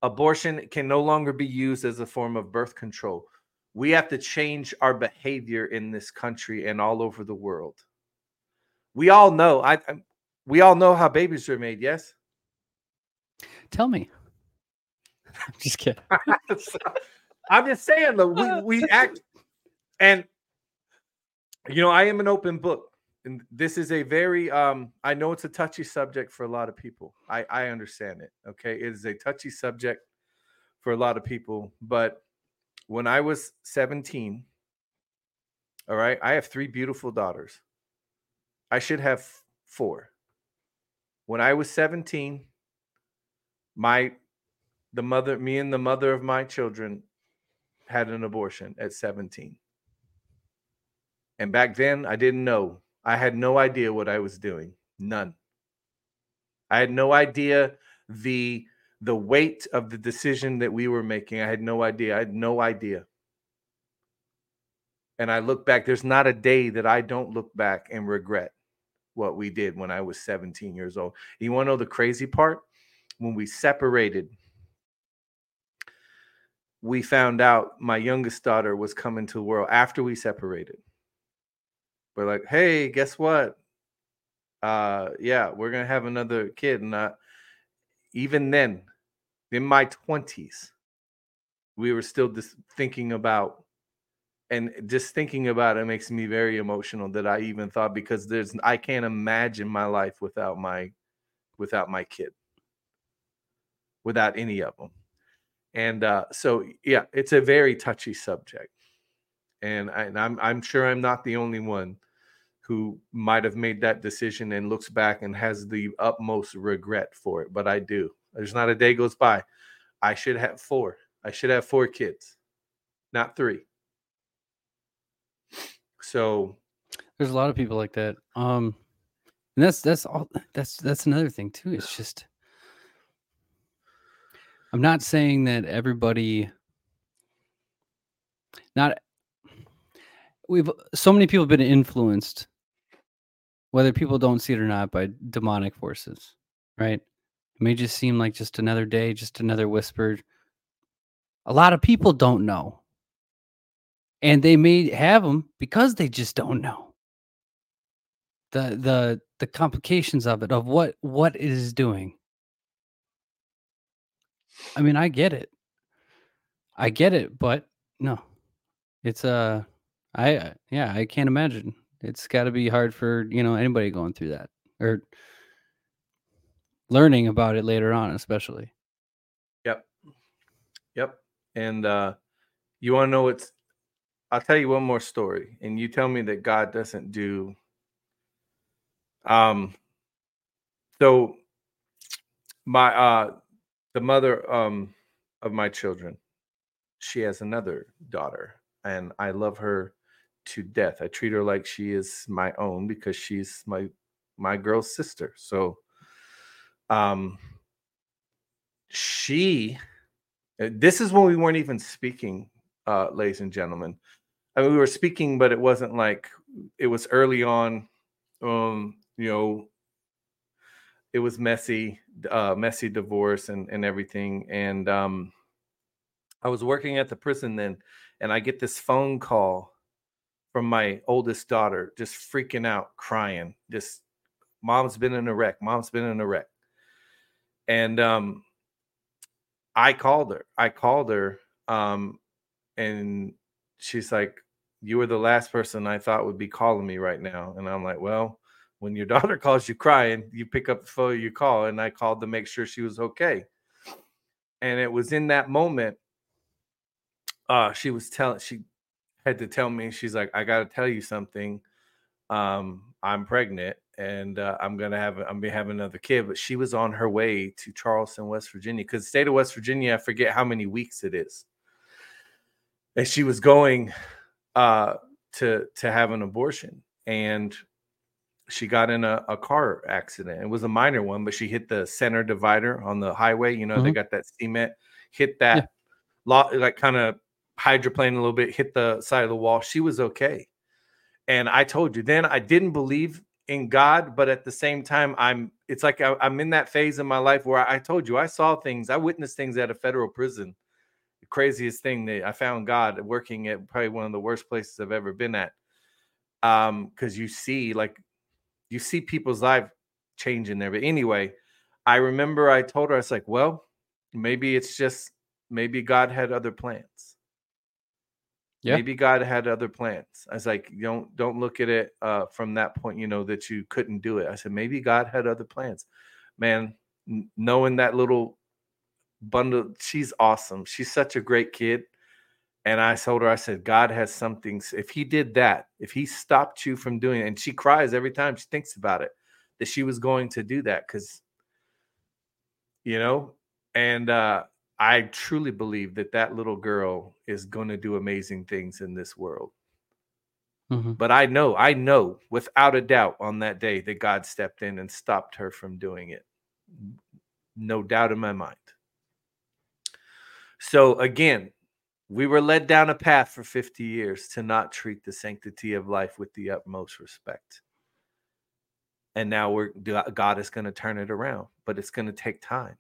Abortion can no longer be used as a form of birth control. We have to change our behavior in this country and all over the world. We all know. I, I we all know how babies are made. Yes. Tell me. I'm just kidding. I'm just saying though. We we act, and you know, I am an open book. And this is a very, um, I know it's a touchy subject for a lot of people. I, I understand it. Okay. It is a touchy subject for a lot of people. But when I was seventeen, all right, I have three beautiful daughters. I should have four. When I was seventeen, my, the mother, me and the mother of my children had an abortion at seventeen. And back then I didn't know. I had no idea what I was doing. None. I had no idea the the weight of the decision that we were making. I had no idea. I had no idea. And I look back, there's not a day that I don't look back and regret what we did when I was seventeen years old. You want to know the crazy part? When we separated, we found out my youngest daughter was coming to the world after we separated. We're like, hey, guess what? Uh, yeah, we're going to have another kid. And uh, even then, in my twenties, we were still just thinking about, and just thinking about it makes me very emotional that I even thought, because there's, I can't imagine my life without my, without my kid, without any of them. And uh, so, yeah, it's a very touchy subject. And, I, and I'm, I'm sure I'm not the only one who might have made that decision and looks back and has the utmost regret for it. But I do. There's not a day goes by. I should have four. I should have four kids, not three. So there's a lot of people like that. Um, and that's that's all. That's that's another thing too. It's just, I'm not saying that everybody. Not. We've so many people have been influenced, whether people don't see it or not, by demonic forces, right? It may just seem like just another day, just another whisper. A lot of people don't know. And they may have them because they just don't know. The the the complications of it, of what, what it is doing. I mean, I get it. I get it, but no. It's a... Uh, I yeah, I can't imagine. It's got to be hard for, you know, anybody going through that or learning about it later on, especially. Yep. Yep. And uh, you want to know what's, I'll tell you one more story, and you tell me that God doesn't do. Um. So my uh, the mother um of my children, she has another daughter, and I love her to death. I treat her like she is my own because she's my my girl's sister. So um she this is when we weren't even speaking, uh ladies and gentlemen. I mean, we were speaking, but it wasn't like, it was early on. Um you know, it was messy, uh messy divorce and and everything. And um I was working at the prison then, and I get this phone call from my oldest daughter, just freaking out, crying. Just, mom's been in a wreck. Mom's been in a wreck. And um, I called her. I called her, um, and she's like, "You were the last person I thought would be calling me right now." And I'm like, "Well, when your daughter calls you crying, you pick up the phone, you call." And I called to make sure she was okay. And it was in that moment, uh, she was telling, she had to tell me, she's like, "I got to tell you something. Um, I'm pregnant, and uh, I'm gonna have, I'm gonna have another kid." But she was on her way to Charleston, West Virginia, because the state of West Virginia, I forget how many weeks it is. And she was going uh, to to have an abortion, and she got in a, a car accident. It was a minor one, but she hit the center divider on the highway. You know, mm-hmm. They got that cement, hit that, yeah. lot, like kind of hydroplane a little bit, hit the side of the wall. She was okay. And I told you then, I didn't believe in God, but at the same time, I'm it's like I, I'm in that phase in my life where I, I told you I saw things, I witnessed things at a federal prison. The craziest thing that I found God working at probably one of the worst places I've ever been at. Um, because you see, like, you see people's life changing there. But anyway, I remember I told her, I was like, well, maybe it's just maybe God had other plans. Yeah. Maybe God had other plans. I was like, don't don't look at it uh, from that point, you know, that you couldn't do it. I said, maybe God had other plans. Man, n- knowing that little bundle, she's awesome. She's such a great kid. And I told her, I said, God has something. If he did that, if he stopped you from doing it, and she cries every time she thinks about it, that she was going to do that because, you know, and uh, I truly believe that that little girl is going to do amazing things in this world. Mm-hmm. But I know, I know without a doubt on that day that God stepped in and stopped her from doing it. No doubt in my mind. So again, we were led down a path for fifty years to not treat the sanctity of life with the utmost respect. And now we're God is going to turn it around, but it's going to take time.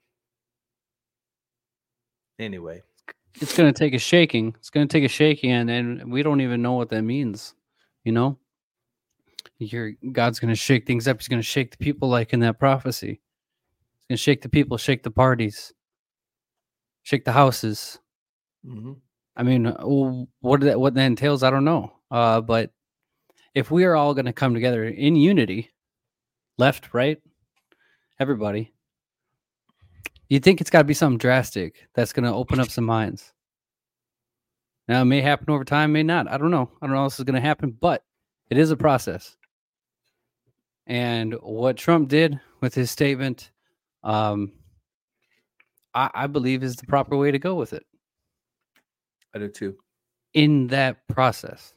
Anyway, it's going to take a shaking. It's going to take a shaking, and, and we don't even know what that means. You know, You're, God's going to shake things up. He's going to shake the people like in that prophecy. He's going to shake the people, shake the parties, shake the houses. mm-hmm. I mean, what that what that entails, I don't know. Uh, but if we are all going to come together in unity, left, right, everybody, you think it's got to be something drastic that's going to open up some minds. Now, it may happen over time, may not. I don't know. I don't know how this is going to happen, but it is a process. And what Trump did with his statement, um, I, I believe is the proper way to go with it. I do too. In that process.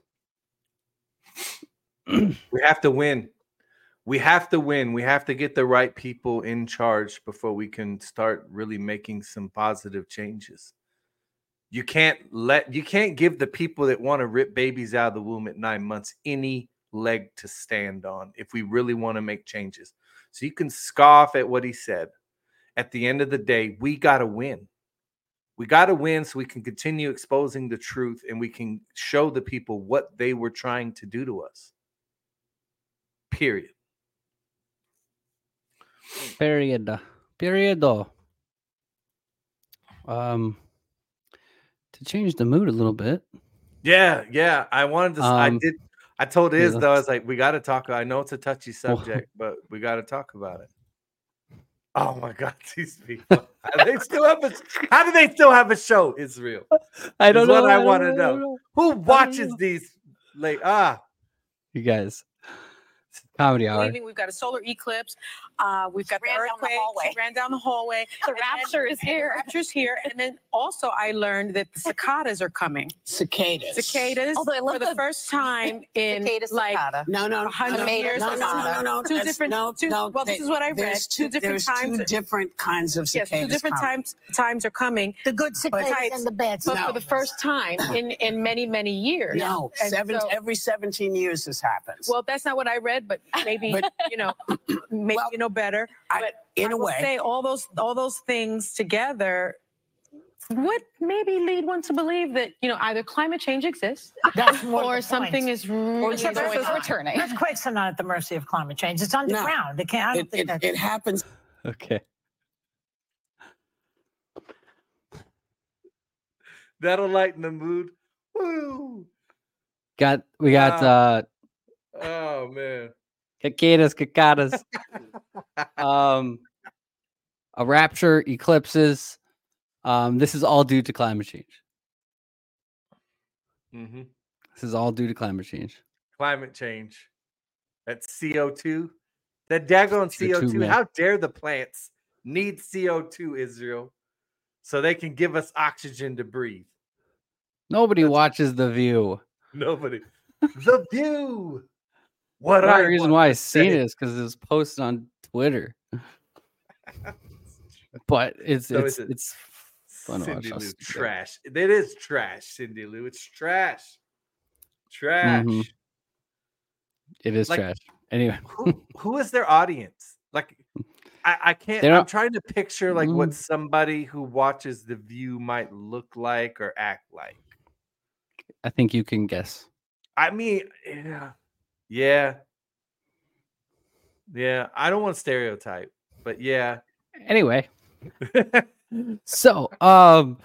We have to win. We have to win. We have to get the right people in charge before we can start really making some positive changes. You can't let you can't give the people that want to rip babies out of the womb at nine months any leg to stand on if we really want to make changes. So you can scoff at what he said. At the end of the day, we got to win. We got to win so we can continue exposing the truth and we can show the people what they were trying to do to us. Period. Period. Period. Um, to change the mood a little bit. Yeah, yeah. I wanted to. Um, I did. I told Iz yeah, though. I was like, we got to talk. I know it's a touchy subject, well, but we got to talk about it. Oh my God, these people! How do they still have a? How do they still have a show? Israel. I don't know. What I, I want to know, know. know. Who watches these? Like ah, you guys. Comedy hour. We've got a solar eclipse. Uh, we've got the earthquake. The ran down the hallway. The rapture then, is here. The rapture's here. And then also I learned that the cicadas are coming. Cicadas. Cicadas. Although I love for the, the first time in cicada, like cicada. no, no, hundred years. No, no, no, no. Two different. No, two, no. Well, this is what I read. There's two, two different there's times. Two different kinds of cicadas. Yes, two different coming. times. Times are coming. The good cicadas but, and the bad. But no. for the first time in in many many years. No, seven, so, every seventeen years this happens. Well, that's not what I read, but maybe. But, you know, maybe well, you know better. I, but in I a way, say all those all those things together would maybe lead one to believe that you know either climate change exists That's or something point. is really or going on. returning. Earthquakes are not at the mercy of climate change. It's underground. No, it can't. I don't it, think it, that's... it happens. Okay. That'll lighten the mood. Woo! Got we got. uh Oh man. Cicadas, cicadas. um, a rapture, eclipses. Um, this is all due to climate change. Mm-hmm. This is all due to climate change. Climate change. That's C O two. That daggone C O two. How dare the plants need C O two, Israel, so they can give us oxygen to breathe? Nobody That's watches The View. Nobody. The View. What the I reason why I seen it is because it was posted on Twitter. But it's so it's it it's fun Cindy to watch. Lou, trash. It is trash, Cindy Lou. It's trash. Trash. Mm-hmm. It is like, trash. Anyway, who who is their audience? Like I, I can't. They I'm don't- trying to picture like what Mm. somebody who watches The View might look like or act like. I think you can guess. I mean, yeah, yeah, yeah. I don't want to stereotype, but yeah. Anyway, so um,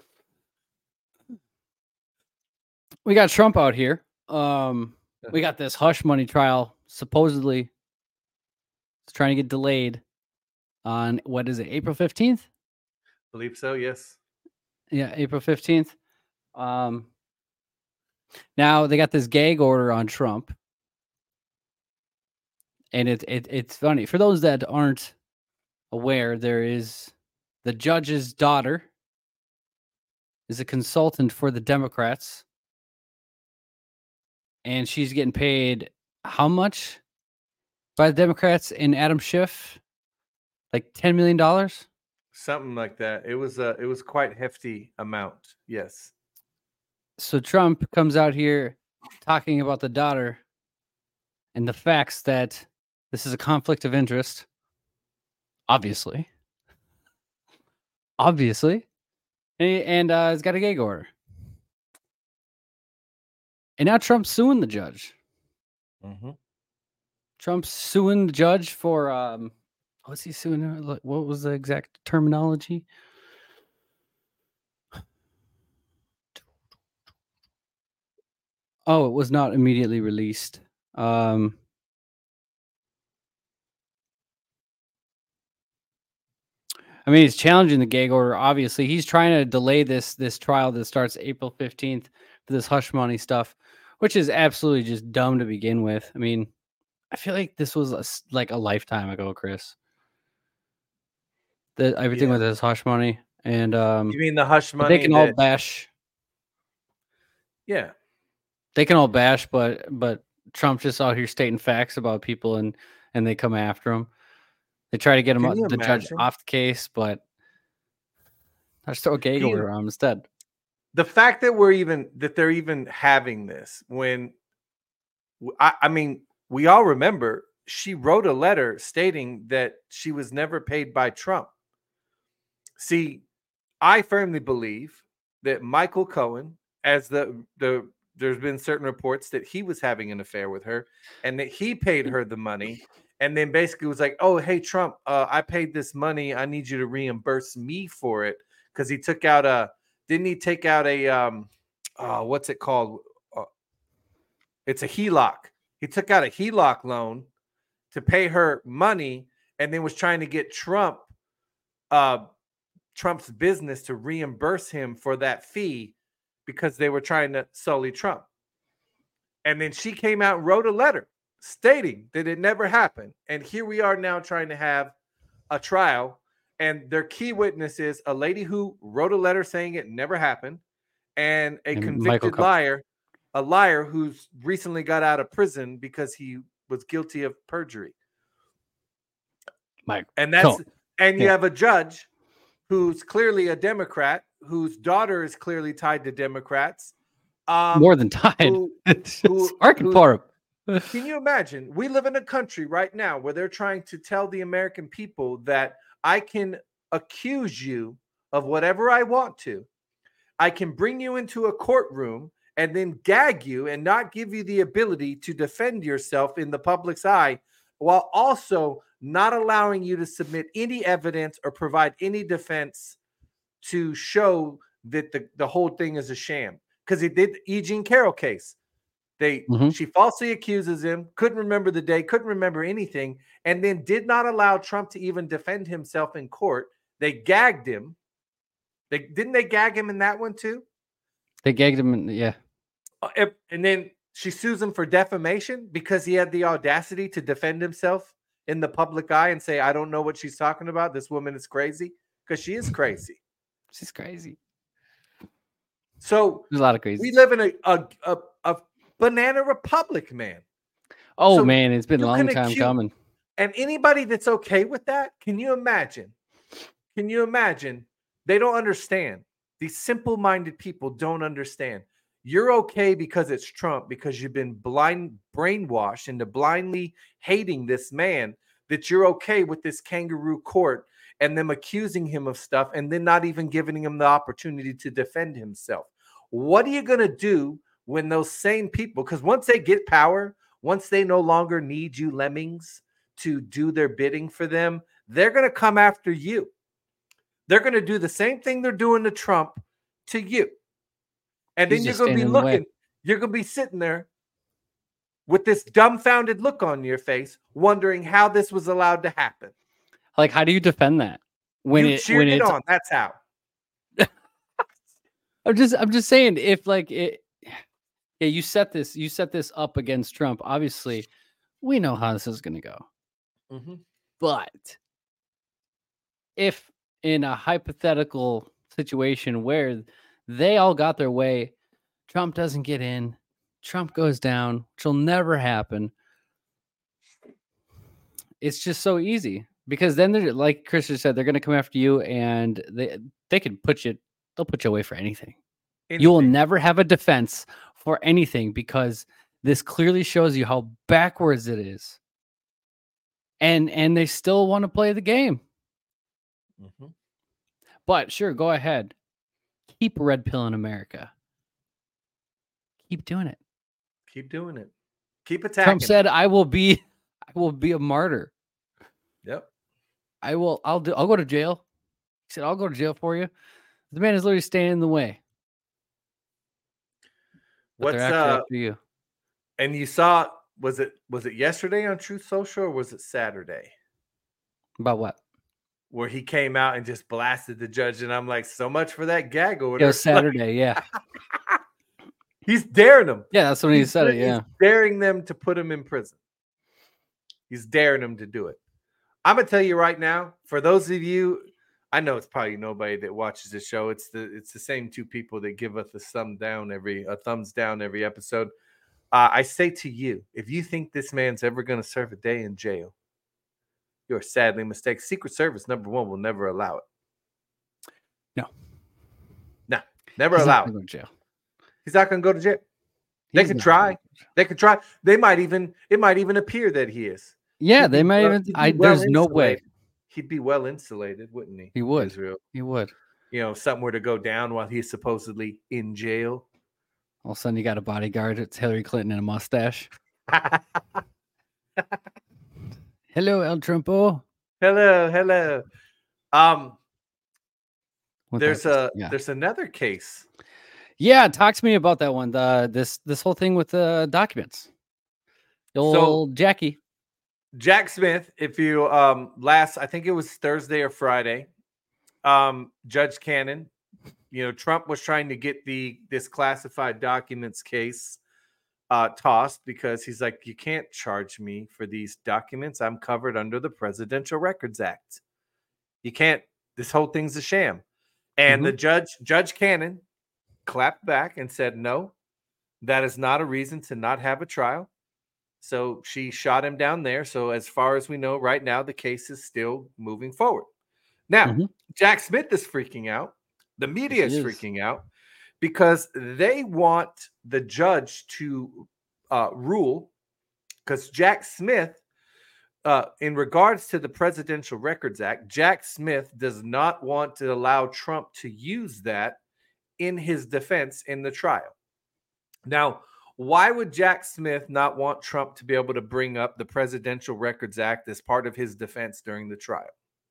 we got Trump out here. Um, we got this hush money trial. Supposedly, it's trying to get delayed on what is it, April fifteenth? Believe so. Yes. Yeah, April fifteenth. Um, now they got this gag order on Trump. And it, it it's funny. For those that aren't aware, there is the judge's daughter is a consultant for the Democrats. And she's getting paid how much by the Democrats and Adam Schiff? Like ten million dollars? Something like that. It was a. It was quite hefty amount. Yes. So Trump comes out here talking about the daughter and the facts that this is a conflict of interest. Obviously. Obviously. And, he, and uh, he's got a gag order. And now Trump's suing the judge. Mm-hmm. Trump's suing the judge for, um, what's he suing her? Look, what was the exact terminology? Oh, it was not immediately released. Um, I mean, he's challenging the gag order. Obviously, he's trying to delay this this trial that starts April fifteenth for this hush money stuff, which is absolutely just dumb to begin with. I mean, I feel like this was a s like a lifetime ago, Chris. The everything Yeah. with this hush money, and um, You mean the hush but money? they can all that- bash. yeah. They can all bash, but but Trump just out here stating facts about people, and and they come after him. They try to get him Can out- you the judge imagine? off the case, but let's throw a gag Can you- order on him instead. The fact that we're even that they're even having this when I, I mean we all remember she wrote a letter stating that she was never paid by Trump. See, I firmly believe that Michael Cohen, as the the there's been certain reports that he was having an affair with her and that he paid her the money and then basically was like, oh, hey, Trump, uh, I paid this money. I need you to reimburse me for it. Because he took out a, didn't he take out a, um, uh, what's it called? Uh, it's a H E L O C. He took out a H E L O C loan to pay her money and then was trying to get Trump, uh, Trump's business to reimburse him for that fee because they were trying to sully Trump. And then she came out and wrote a letter stating that it never happened. And here we are now trying to have a trial. And their key witness is a lady who wrote a letter saying it never happened, and a And Michael convicted Cohen. liar, a liar who's recently got out of prison because he was guilty of perjury. Mike, And that's Cohen. and you Yeah. have a judge who's clearly a Democrat, whose daughter is clearly tied to Democrats. Um, more than tied. who- It's who- just working who- for him. Can you imagine? We live in a country right now where they're trying to tell the American people that I can accuse you of whatever I want to. I can bring you into a courtroom and then gag you and not give you the ability to defend yourself in the public's eye, while also not allowing you to submit any evidence or provide any defense to show that the, the whole thing is a sham. Because he did E. Jean Carroll case. They Mhm. She falsely accuses him, couldn't remember the day, couldn't remember anything, and then did not allow Trump to even defend himself in court. They gagged him. They didn't they gag him in that one too? They gagged him. In, yeah. Uh, and- And then she sues him for defamation because he had the audacity to defend himself in the public eye and say, I don't know what she's talking about. This woman is crazy, because she is crazy. She's crazy. So There's a lot of crazy. we live in a, a, a, a banana republic, man. oh so man, it's been a you long can time accuse- coming. And anybody that's okay with that, can you imagine? Can you imagine? They don't understand. These simple-minded people don't understand. You're okay because it's Trump, because you've been blind brainwashed into blindly hating this man. that you're okay with this kangaroo court and them accusing him of stuff and then not even giving him the opportunity to defend himself. What are you going to do when those same people, because once they get power, once they no longer need you lemmings to do their bidding for them, they're going to come after you. They're going to do the same thing they're doing to Trump to you. And He's then you're just going to be standing in the way. looking, you're going to be sitting there with this dumbfounded look on your face, wondering how this was allowed to happen. Like, how do you defend that when you it cheered when it it's? on. That's how. I'm just I'm just saying, if like it, yeah, you set this you set this up against Trump. Obviously, we know how this is going to go. Mm-hmm. But if in a hypothetical situation where they all got their way, Trump doesn't get in, Trump goes down, which will never happen. It's just so easy because then they're, like Chris just said, they're going to come after you and they they can put you, they'll put you away for anything. Anything. You will never have a defense for anything because this clearly shows you how backwards it is. And and they still want to play the game. Mm-hmm. But sure, go ahead. Keep red pill in America. Keep doing it. Keep doing it. Keep attacking. Trump said, "I will be, I will be a martyr. Yep. I will. I'll do. I'll go to jail." He said, "I'll go to jail for you." The man is literally standing in the way. But What's they're actually uh? after you? And you saw was it was it yesterday on Truth Social or was it Saturday About what? where he came out and just blasted the judge? And I'm like, so much for that gag It order. was Saturday. Yeah, He's daring them. yeah. That's when he He's- said it. he's Yeah. daring them to put him in prison. He's daring them to do it. I'm gonna tell you right now, for those of you, I know it's probably nobody that watches the show. It's the it's the same two people that give us a thumb down every a thumbs down every episode. Uh, I say to you, if you think this man's ever going to serve a day in jail, you're sadly mistaken. Secret Service, number one, will never allow it. No. No, never He's allow not it. gonna go to jail. He's not going to go to jail. They He's can not try. gonna go to jail. They can try. They might even, it might even appear that he is. Yeah, He'd they be might well- even. he'd be I. well There's no way insulated. He'd be well insulated, wouldn't he? He would. Israel. he would. You know, if something were to go down while he's supposedly in jail. All of a sudden, you got a bodyguard. It's Hillary Clinton and a mustache. Hello, El Trumpo. hello, hello. Um, What there's that- a yeah. there's another case. Yeah, talk to me about that one. The this this whole thing with the documents. The old Jackie. Jack Smith, if you um last, I think it was Thursday or Friday, um, Judge Cannon, you know, Trump was trying to get the this classified documents case uh tossed because he's like, you can't charge me for these documents. I'm covered under the Presidential Records Act. You can't, this whole thing's a sham. And Mhm. the judge, Judge Cannon, clapped back and said, no, that is not a reason to not have a trial. So she shot him down there. So as far as we know right now, the case is still moving forward. Now, Mhm. Jack Smith is freaking out. The media Yes, is he is. freaking out because they want the judge to uh, rule, because Jack Smith, uh, in regards to the Presidential Records Act, Jack Smith does not want to allow Trump to use that in his defense in the trial. Now, why would Jack Smith not want Trump to be able to bring up the Presidential Records Act as part of his defense during the trial?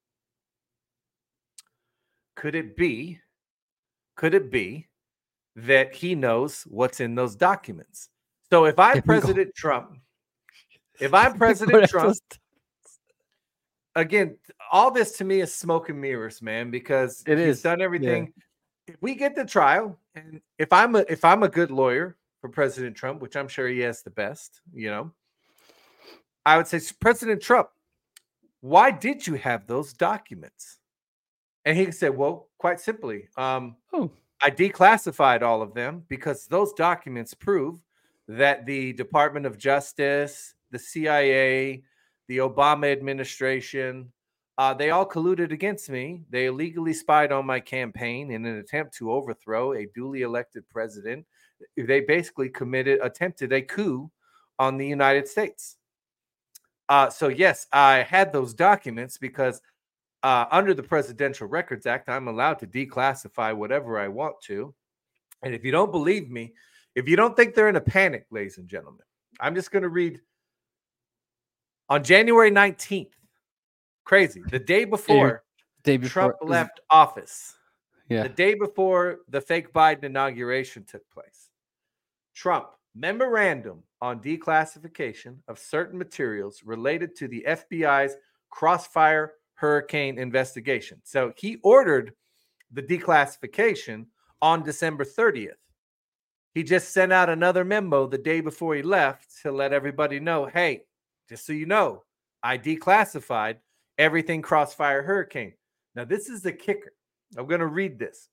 Could it be, could it be that he knows what's in those documents? So if I'm Here we go. President Trump, if I'm President Trump, again, all this to me is smoke and mirrors, man, because It he's is, done everything. If we get the trial, and if I'm a if I'm a good lawyer for President Trump, which I'm sure he has the best, you know, I would say, President Trump, why did you have those documents? And he said, well, quite simply, um, Oh, I declassified all of them because those documents prove that the Department of Justice, the C I A, the Obama administration, uh, they all colluded against me. They illegally spied on my campaign in an attempt to overthrow a duly elected president. They basically committed, attempted a coup on the United States. Uh, so yes, I had those documents because uh, under the Presidential Records Act, I'm allowed to declassify whatever I want to. And if you don't believe me, if you don't think they're in a panic, ladies and gentlemen, I'm just going to read on January nineteenth. Crazy. The day before, Day before Trump left office. Yeah. The day before the fake Biden inauguration took place. Trump, memorandum on declassification of certain materials related to the F B I's Crossfire Hurricane investigation. So he ordered the declassification on December thirtieth. He just sent out another memo the day before he left to let everybody know, hey, just so you know, I declassified everything Crossfire Hurricane. Now, this is the kicker. I'm going to read this.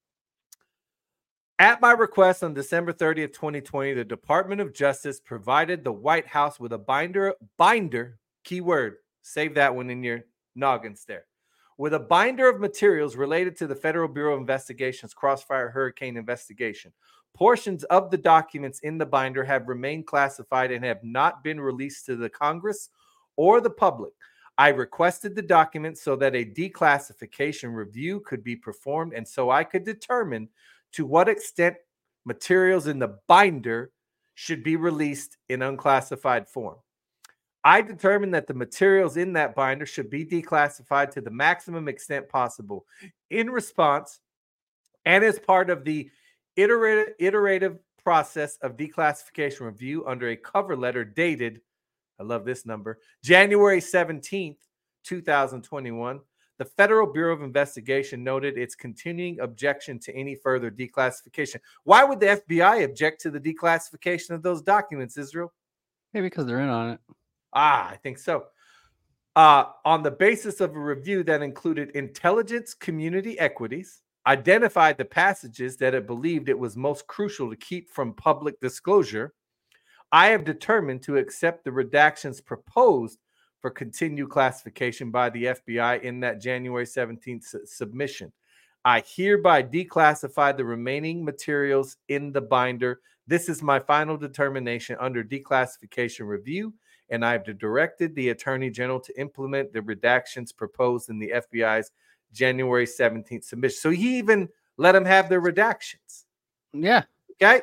At my request on December thirtieth, twenty twenty, the Department of Justice provided the White House with a binder, binder, keyword, save that one in your noggins there, with a binder of materials related to the Federal Bureau of Investigation's Crossfire Hurricane investigation. Portions of the documents in the binder have remained classified and have not been released to the Congress or the public. I requested the documents so that a declassification review could be performed and so I could determine to what extent materials in the binder should be released in unclassified form. I determined that the materials in that binder should be declassified to the maximum extent possible. In response, and as part of the iterative, iterative process of declassification review under a cover letter dated, I love this number, January seventeenth, twenty twenty-one, the Federal Bureau of Investigation noted its continuing objection to any further declassification. Why would the F B I object to the declassification of those documents, Israel? Maybe because they're in on it. Ah, I think so. Uh, on the basis of a review that included intelligence community equities, identified the passages that it believed it was most crucial to keep from public disclosure, I have determined to accept the redactions proposed for continued classification by the F B I in that January seventeenth su- submission. I hereby declassify the remaining materials in the binder. This is my final determination under declassification review, and I have directed the Attorney General to implement the redactions proposed in the F B I's January seventeenth submission. So he even let them have their redactions. Yeah. Okay.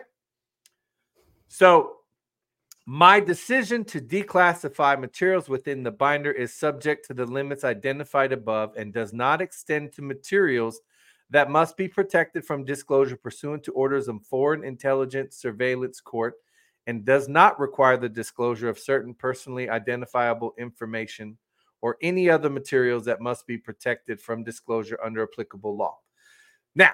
So my decision to declassify materials within the binder is subject to the limits identified above and does not extend to materials that must be protected from disclosure pursuant to orders of Foreign Intelligence Surveillance Court and does not require the disclosure of certain personally identifiable information or any other materials that must be protected from disclosure under applicable law. Now,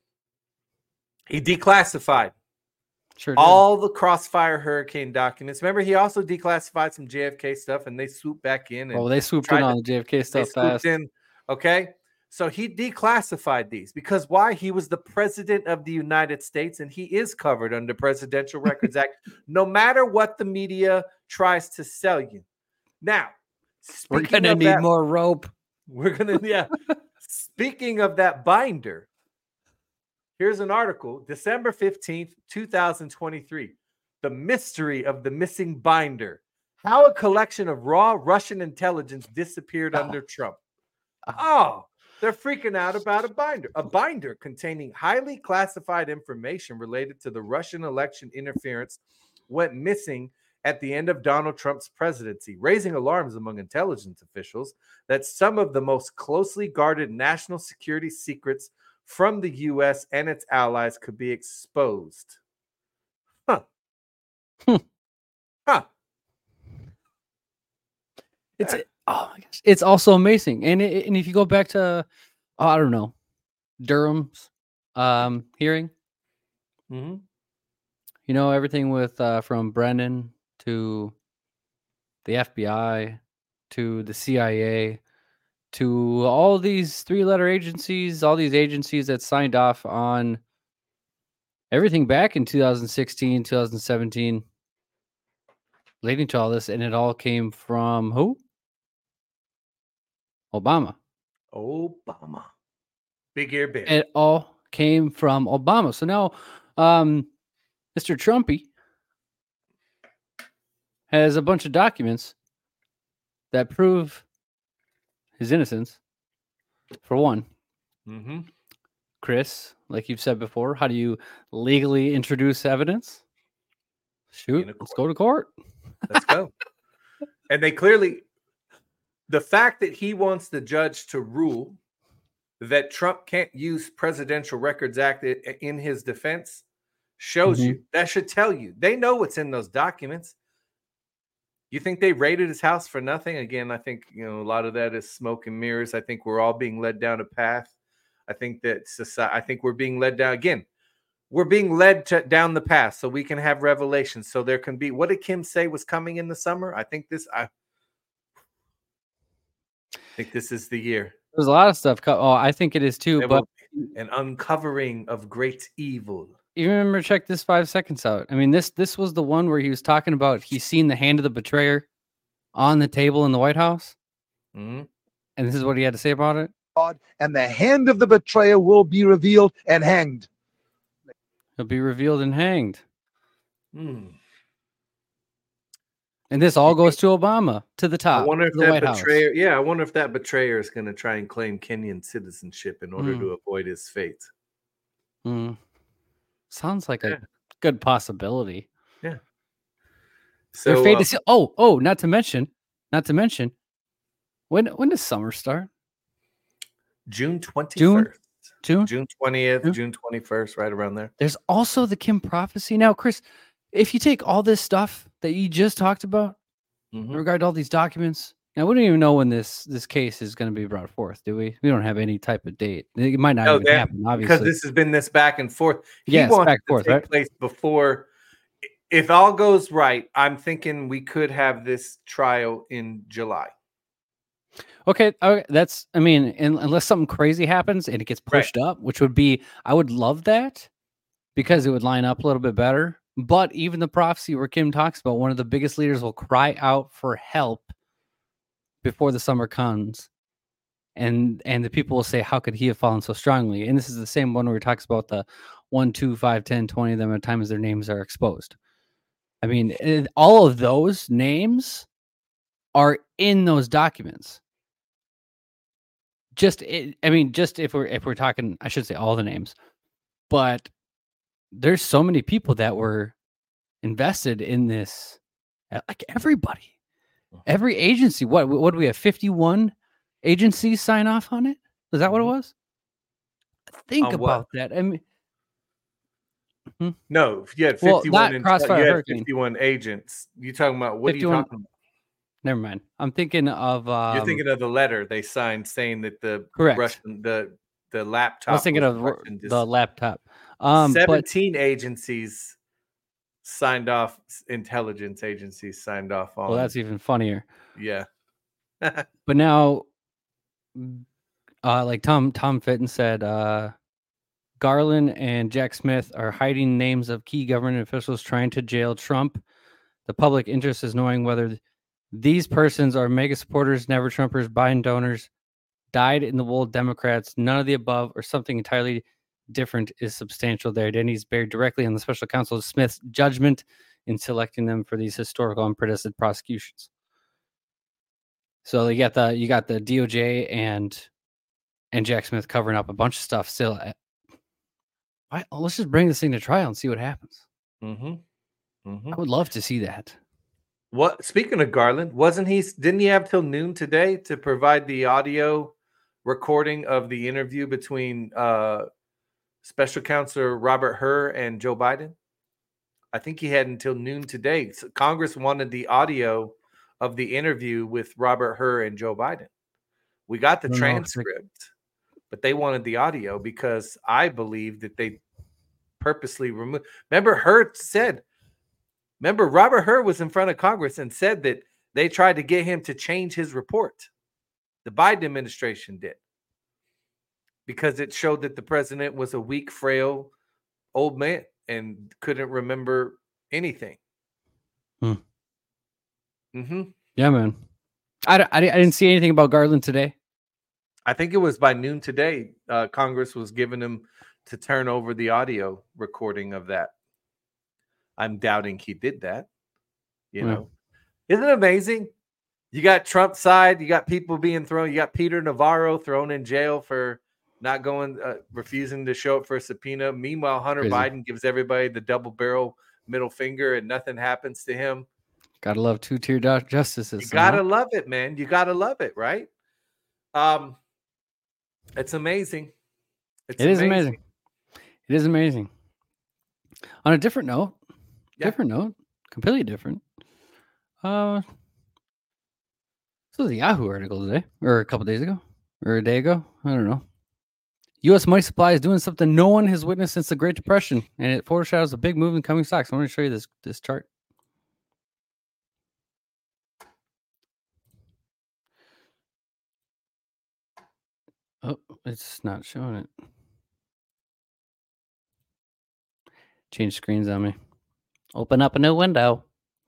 he declassified Sure. all the Crossfire Hurricane documents. Remember, he also declassified some J F K stuff, and they swooped back in. And oh, they swooped tried in on to- the J F K they stuff swooped fast. in. Okay, so he declassified these because why? He was the president of the United States, and he is covered under Presidential Records Act, no matter what the media tries to sell you. Now, We're speaking gonna of need that- more rope. We're gonna, yeah. Speaking of that binder, here's an article, December fifteenth, twenty twenty-three. The mystery of the missing binder. How a collection of raw Russian intelligence disappeared under Trump. Oh, they're freaking out about a binder. A binder containing highly classified information related to the Russian election interference went missing at the end of Donald Trump's presidency, raising alarms among intelligence officials that some of the most closely guarded national security secrets from the U S and its allies could be exposed. Huh. Hmm. Huh. It's oh my gosh, it's also amazing. And it, and if you go back to oh, I don't know, Durham's um hearing, Mm-hmm. you know, everything with uh from Brennan to the F B I to the C I A to all these three-letter agencies, all these agencies that signed off on everything back in two thousand sixteen, two thousand seventeen, leading to all this, and it all came from who? Obama. Obama. Big ear bear. It all came from Obama. So now, um, Mister Trumpy has a bunch of documents that prove his innocence. For one, Mm-hmm. Chris, like you've said before, how do you legally introduce evidence? Shoot, let's go to court. Let's go. And they clearly, the fact that he wants the judge to rule that Trump can't use Presidential Records Act in his defense shows Mhm. you. That should tell you. They know what's in those documents. You think they raided his house for nothing? Again, I think, you know, a lot of that is smoke and mirrors. I think we're all being led down a path. I think that society, I think we're being led down again. We're being led to, down the path so we can have revelations. So there can be, what did Kim say was coming in the summer? I think this, I think this is the year. There's a lot of stuff. Co- oh, I think it is too. There But will be an uncovering of great evil. you remember, check this five seconds out. I mean, this this was the one where he was talking about he's seen the hand of the betrayer on the table in the White House. Mhm. And this is what he had to say about it. God, and the hand of the betrayer will be revealed and hanged. He'll be revealed and hanged. Hmm. And this all goes to Obama, to the top. I wonder if to the that White House. betrayer, yeah, I wonder if that betrayer is going to try and claim Kenyan citizenship in order Mm. to avoid his fate. Mm. Sounds like Yeah. a good possibility. Yeah. Their So, fate uh, is oh oh not to mention, not to mention, when when does summer start? June twenty-first. June. June twentieth, June? June twenty-first, right around there. There's also the Kim prophecy. Now, Chris, if you take all this stuff that you just talked about in Mhm. regard to all these documents, now we don't even know when this this case is going to be brought forth, do we? We don't have any type of date. It might not No, even that- happen, obviously. because this has been this back and forth. He Yes, wants back it to and forth, take right? place before. If all goes right, I'm thinking we could have this trial in July. Okay, okay, that's I mean, in, unless something crazy happens and it gets Right. pushed up, which would be I would love that because it would line up a little bit better. But even the prophecy where Kim talks about one of the biggest leaders will cry out for help before the summer comes. And and the people will say, how could he have fallen so strongly? And this is the same one where he talks about the one, two, five, ten, twenty of them at times their names are exposed. I mean, it- all of those names are in those documents. Just, it, I mean, just if we're if we're talking, I should say all the names, but there's so many people that were invested in this, uh, like everybody, every agency. What what do we have? fifty-one agencies sign off on it. Is that what it Mhm. was? Think On what? about that. I mean, No, you had Well, fifty-one. not in- Crossfire you had Hurricane. fifty-one agents. You talking about what fifty-one are you talking about? never mind. I'm thinking of. Um, You're thinking of the letter they signed saying that the Correct. Russian the the laptop. I was thinking was of Russian the dis- laptop. Um, but seventeen agencies signed off. Intelligence agencies signed off on. well, that's even funnier. yeah. But now, uh, like Tom Tom Fitton said, uh, Garland and Jack Smith are hiding names of key government officials trying to jail Trump. The public interest is knowing whether th- these persons are mega supporters, never Trumpers, Biden donors, died in the wool Democrats, none of the above, or something entirely different is substantial. Their identities bear directly on the special counsel Smith's judgment in selecting them for these historical and predestined prosecutions. So you got the you got the D O J and and Jack Smith covering up a bunch of stuff. Still, uh, why, let's just bring this thing to trial and see what happens. Mm-hmm. Mm-hmm. I would love to see that. What? Speaking of Garland, wasn't he? Didn't he have till noon today to provide the audio recording of the interview between uh, Special Counsel Robert Hur and Joe Biden? I think he had until noon today. So Congress wanted the audio of the interview with Robert Hur and Joe Biden. We got the I don't know if they- transcript, but they wanted the audio because I believe that they purposely removed. Remember, Hur said. Remember, Robert Hur was in front of Congress and said that they tried to get him to change his report. The Biden administration did. Because it showed that the president was a weak, frail old man and couldn't remember anything. Hmm. Mm-hmm. Yeah, man. I, d- I, di- I didn't see anything about Garland today. I think it was by noon today, uh, Congress was giving him to turn over the audio recording of that. I'm doubting he did that. You Yeah. know, isn't it amazing? You got Trump's side. You got people being thrown. You got Peter Navarro thrown in jail for not going, uh, refusing to show up for a subpoena. Meanwhile, Hunter Crazy. Biden gives everybody the double barrel middle finger, and nothing happens to him. Gotta love two tier justices. You gotta somehow. love it, man. You gotta love it, right? Um, it's amazing. It's It is amazing. It is amazing. On a different note, Yeah. different note, completely different. Uh, this was a Yahoo article today, or a couple days ago, or a day ago. I don't know. U S money supply is doing something no one has witnessed since the Great Depression, and it foreshadows a big move in coming stocks. I want to show you this this chart. Oh, it's not showing it. Change screens on me. Open up a new window.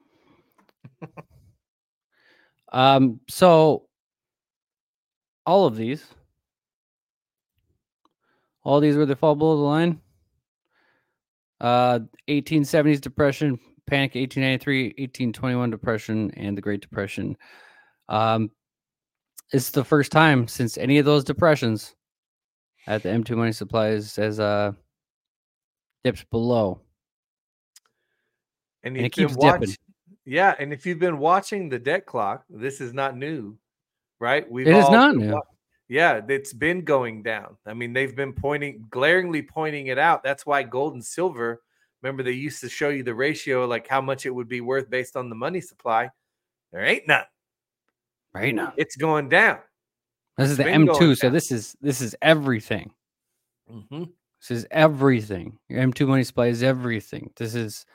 um, so all of these, all these were the fall below the line. Uh, eighteen seventies depression, panic, eighteen ninety-three, eighteen twenty-one depression, and the Great Depression. Um, it's the first time since any of those depressions at the M two money supplies has uh dipped below. And, And you've it keeps been watch- dipping. Yeah, and if you've been watching the debt clock, this is not new, right? We've It is all not been new. wa- Yeah, it's been going down. I mean, they've been pointing, glaringly pointing it out. That's why gold and silver, remember they used to show you the ratio, like how much it would be worth based on the money supply. There ain't none. Right now. It's going down. This is It's the been M going two, so down. this is this is everything. Mm-hmm. This is everything. Your M two money supply is everything. This is,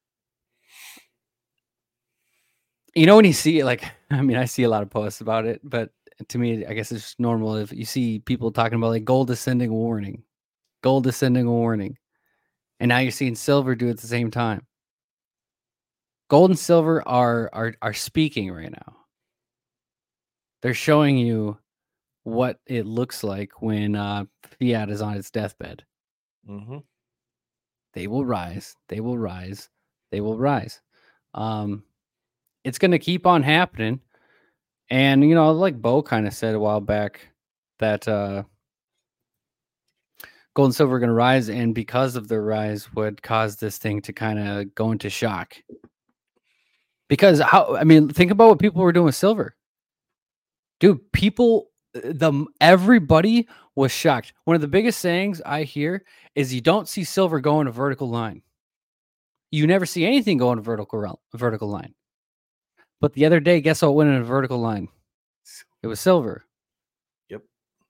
you know, when you see it, like, I mean, I see a lot of posts about it, but to me, I guess it's just normal if you see people talking about like gold ascending warning, gold ascending warning, and now you're seeing silver do it at the same time. Gold and silver are are are speaking right now. They're showing you what it looks like when uh, fiat is on its deathbed. Mm-hmm. They will rise. They will rise. They will rise. Um, it's going to keep on happening. And, you know, like Bo kind of said a while back, that uh, gold and silver are going to rise. And because of their rise would cause this thing to kind of go into shock. Because, how, I mean, think about what people were doing with silver. Dude, people, the everybody was shocked. One of the biggest sayings I hear is you don't see silver go in a vertical line. You never see anything go in a vertical rel- vertical line. But the other day, guess what went in a vertical line? It was silver. Yep.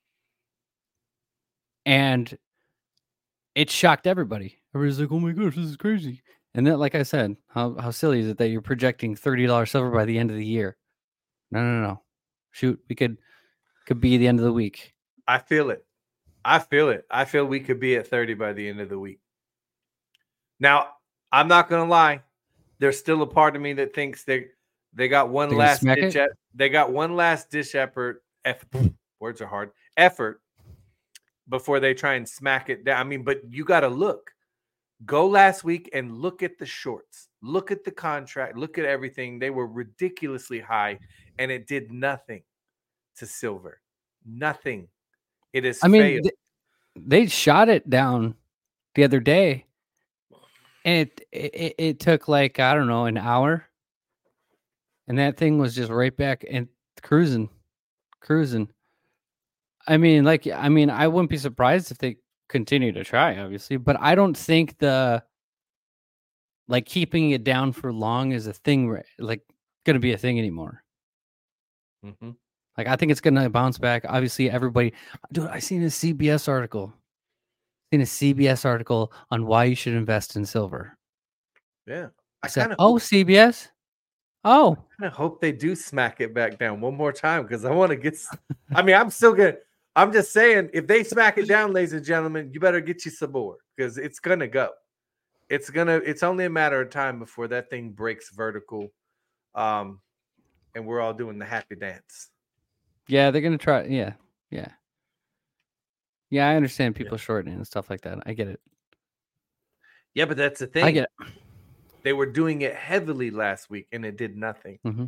And it shocked everybody. Everybody's like, oh my gosh, this is crazy. And then, like I said, how, how silly is it that you're projecting thirty dollars silver by the end of the year? No, no, no. Shoot, we could could be the end of the week. I feel it. I feel it. I feel we could be at thirty by the end of the week. Now, I'm not going to lie. There's still a part of me that thinks they they got one They're gonna last smack ditch. it? e- They got one last dish effort. Eff, words are hard. Effort before they try and smack it down. I mean, but you got to look. Go last week and look at the shorts. Look at the contract. Look at everything. They were ridiculously high, and it did nothing to silver. Nothing. It is. I mean, failed. th- they shot it down the other day, and it, it it took like, I don't know, an hour, and that thing was just right back and cruising, cruising. I mean, like, I mean, I wouldn't be surprised if they continue to try, obviously, but I don't think the like keeping it down for long is a thing, right- like going to be a thing anymore. Mhm. Like, I think it's going to bounce back. Obviously, everybody, dude, I seen a C B S article, seen a C B S article on why you should invest in silver. Yeah. I I said, kind of oh, C B S? Oh, I hope they do smack it back down one more time because I want to get. s- I mean, I'm still good. I'm just saying, if they smack it down, ladies and gentlemen, you better get you some more because it's gonna go. It's gonna. It's only a matter of time before that thing breaks vertical, um, and we're all doing the happy dance. yeah, they're going to try. Yeah, yeah. Yeah, I understand people shorting and stuff like that. I get it. Yeah, but that's the thing. I get it. They were doing it heavily last week, and it did nothing. Mm-hmm.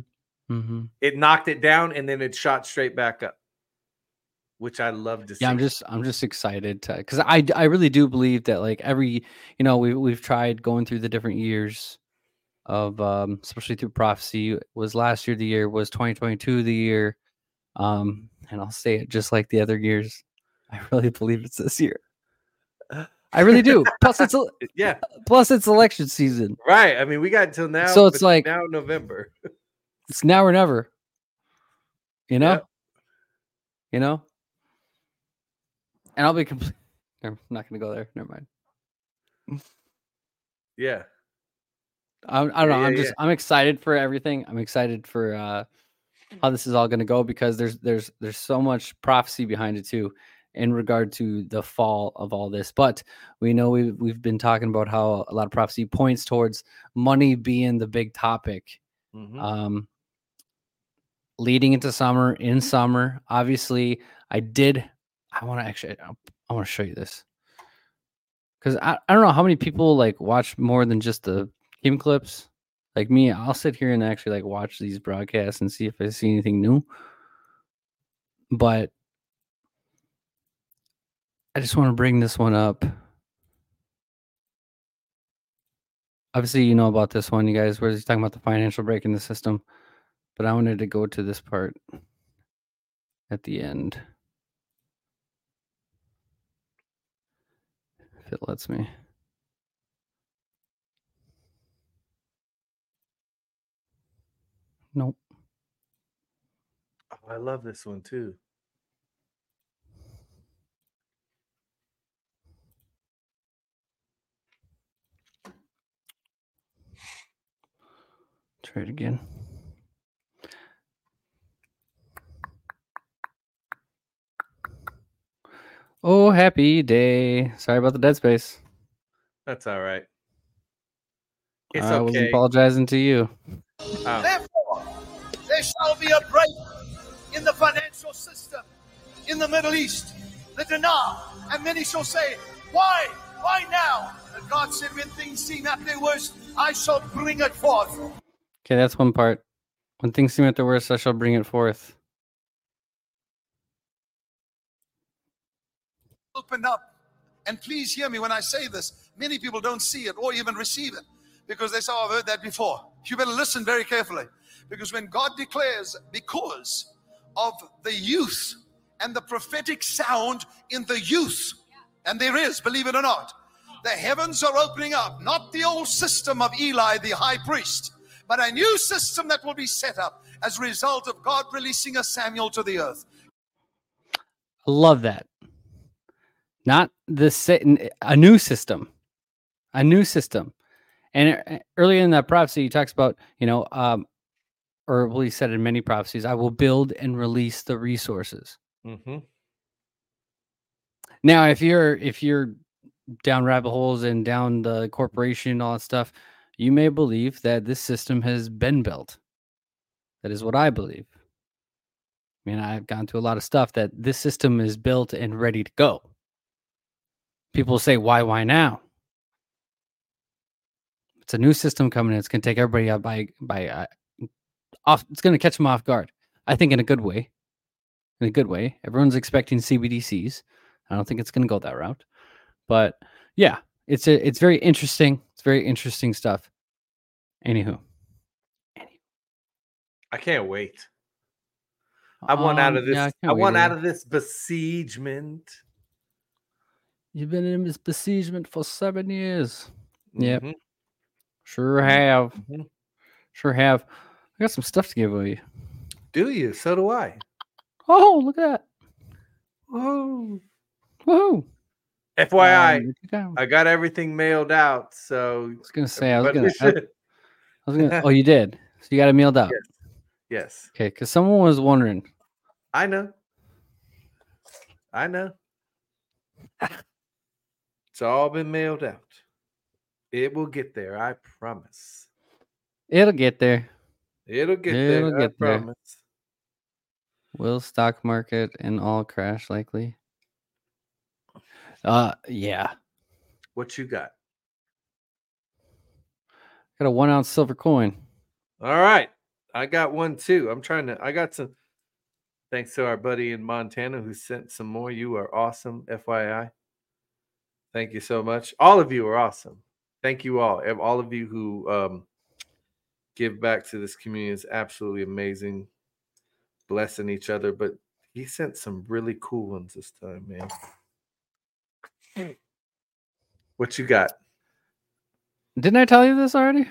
Mm-hmm. It knocked it down and then it shot straight back up, which I love to see. Yeah, I'm just I'm just excited to because I I really do believe that like every you know we we've tried going through the different years of um especially through prophecy. Was last year the year? Was twenty twenty-two the year? Um, and I'll say it just like the other years. I really believe it's this year. I really do. Plus it's yeah. Plus it's election season. Right. I mean, we got until now. So it's like now November. It's now or never. You know? Yep. You know? And I'll be complete. I'm not going to go there. Never mind. Yeah. I, I don't know. Yeah, I'm yeah, just yeah. I'm excited for everything. I'm excited for uh, how this is all going to go because there's there's there's so much prophecy behind it too, in regard to the fall of all this. But we know we've we've been talking about how a lot of prophecy points towards money being the big topic. Mhm. Um, leading into summer, in summer, obviously, I did. I want to actually. I want to show you this because I, I don't know how many people like watch more than just the game clips. Like me, I'll sit here and actually like watch these broadcasts and see if I see anything new. But I just want to bring this one up. Obviously, you know about this one, you guys, where he's talking about the financial break in the system. But I wanted to go to this part at the end. If it lets me. Nope. Oh, I love this one too. Try it again. Oh, happy day. Sorry about the dead space. That's all right. It's I wasn't okay. apologizing to you. Oh. Therefore, there shall be a break in the financial system in the Middle East, the dinar, and many shall say, why? Why now? And God said, when things seem at their worst, I shall bring it forth. Okay, that's one part. When things seem at their worst, I shall bring it forth. Open up. And please hear me when I say this. Many people don't see it or even receive it because they say, oh, I've heard that before. You better listen very carefully. Because when God declares, because of the youth and the prophetic sound in the youth, and there is, believe it or not, the heavens are opening up, not the old system of Eli, the high priest, but a new system that will be set up as a result of God releasing a Samuel to the earth. I love that. Not the sa- a new system, a new system. And earlier in that prophecy, he talks about, you know, um, or well, he said in many prophecies, I will build and release the resources. Mm-hmm. Now, if you're if you're down rabbit holes and down the corporation and all that stuff, you may believe that this system has been built. That is what I believe. I mean, I've gone through a lot of stuff that this system is built and ready to go. People say, why, why now? It's a new system coming in. It's going to take everybody out by, by uh, off. It's going to catch them off guard. I think in a good way. In a good way. Everyone's expecting C B D Cs. I don't think it's going to go that route. But yeah, it's a, it's very interesting. It's very interesting stuff. Anywho. I can't wait. I want Um, out of this. yeah, I I, can't wait want out either. of this besiegement. You've been in this besiegement for seven years. Yep. Mhm. Sure have. Mhm. Sure have. I got some stuff to give away. Do you? So do I. Oh, look at that. Whoa. Woohoo. F Y I, Um, I I got everything mailed out. So was gonna say I was everybody gonna. I, should- I was gonna. Oh, you did. So you got it mailed out. Yes. Yes, Okay, because someone was wondering. I know. I know. It's all been mailed out. It will get there. I promise. It'll get there. It'll get It'll there. get I there. promise. Will stock market and all crash likely? Uh, yeah. What you got? Got a one ounce silver coin. All right. I got one too. I'm trying to. I got some. Thanks to our buddy in Montana who sent some more. You are awesome. F Y I. Thank you so much. All of you are awesome. Thank you all. All of you who um, give back to this community is absolutely amazing. Blessing each other. But he sent some really cool ones this time, man. What you got? Didn't I tell you this already?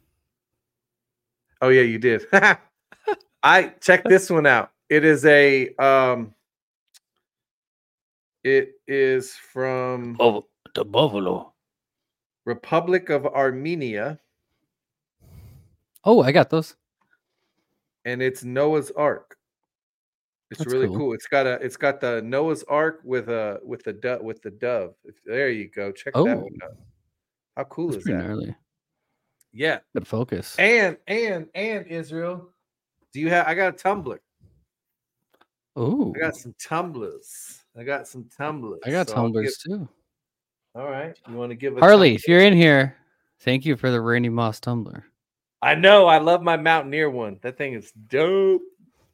Oh yeah, you did. I check this one out. It is a um it is from Oh, the buffalo. Republic of Armenia, Oh, I got those. and it's Noah's Ark. It's That's really cool. cool. It's got a it's got the Noah's Ark with a with the dove with the dove. There you go. Check that Oh, one out. How cool that's is pretty that? gnarly. Yeah. Good focus. And and and Israel, do you have? I got a tumbler. Oh, I got some tumblers. I got some tumblers. I got So I'll tumblers give- too. All right. You want to give a Harley, tumbler? if you're in here, thank you for the Randy Moss tumbler. I know. I love my Mountaineer one. That thing is dope.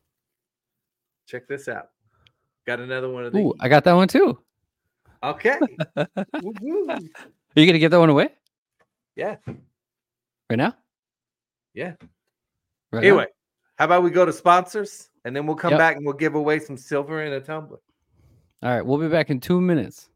Check this out. Got another one of these. Ooh, I got that one too. Okay. Are Woo-hoo. you gonna give that one away Yeah. right now? Yeah. Right Anyway, how about we go to sponsors and then we'll come Yep. back and we'll give away some silver and a tumbler. now? All right, we'll be back in two minutes.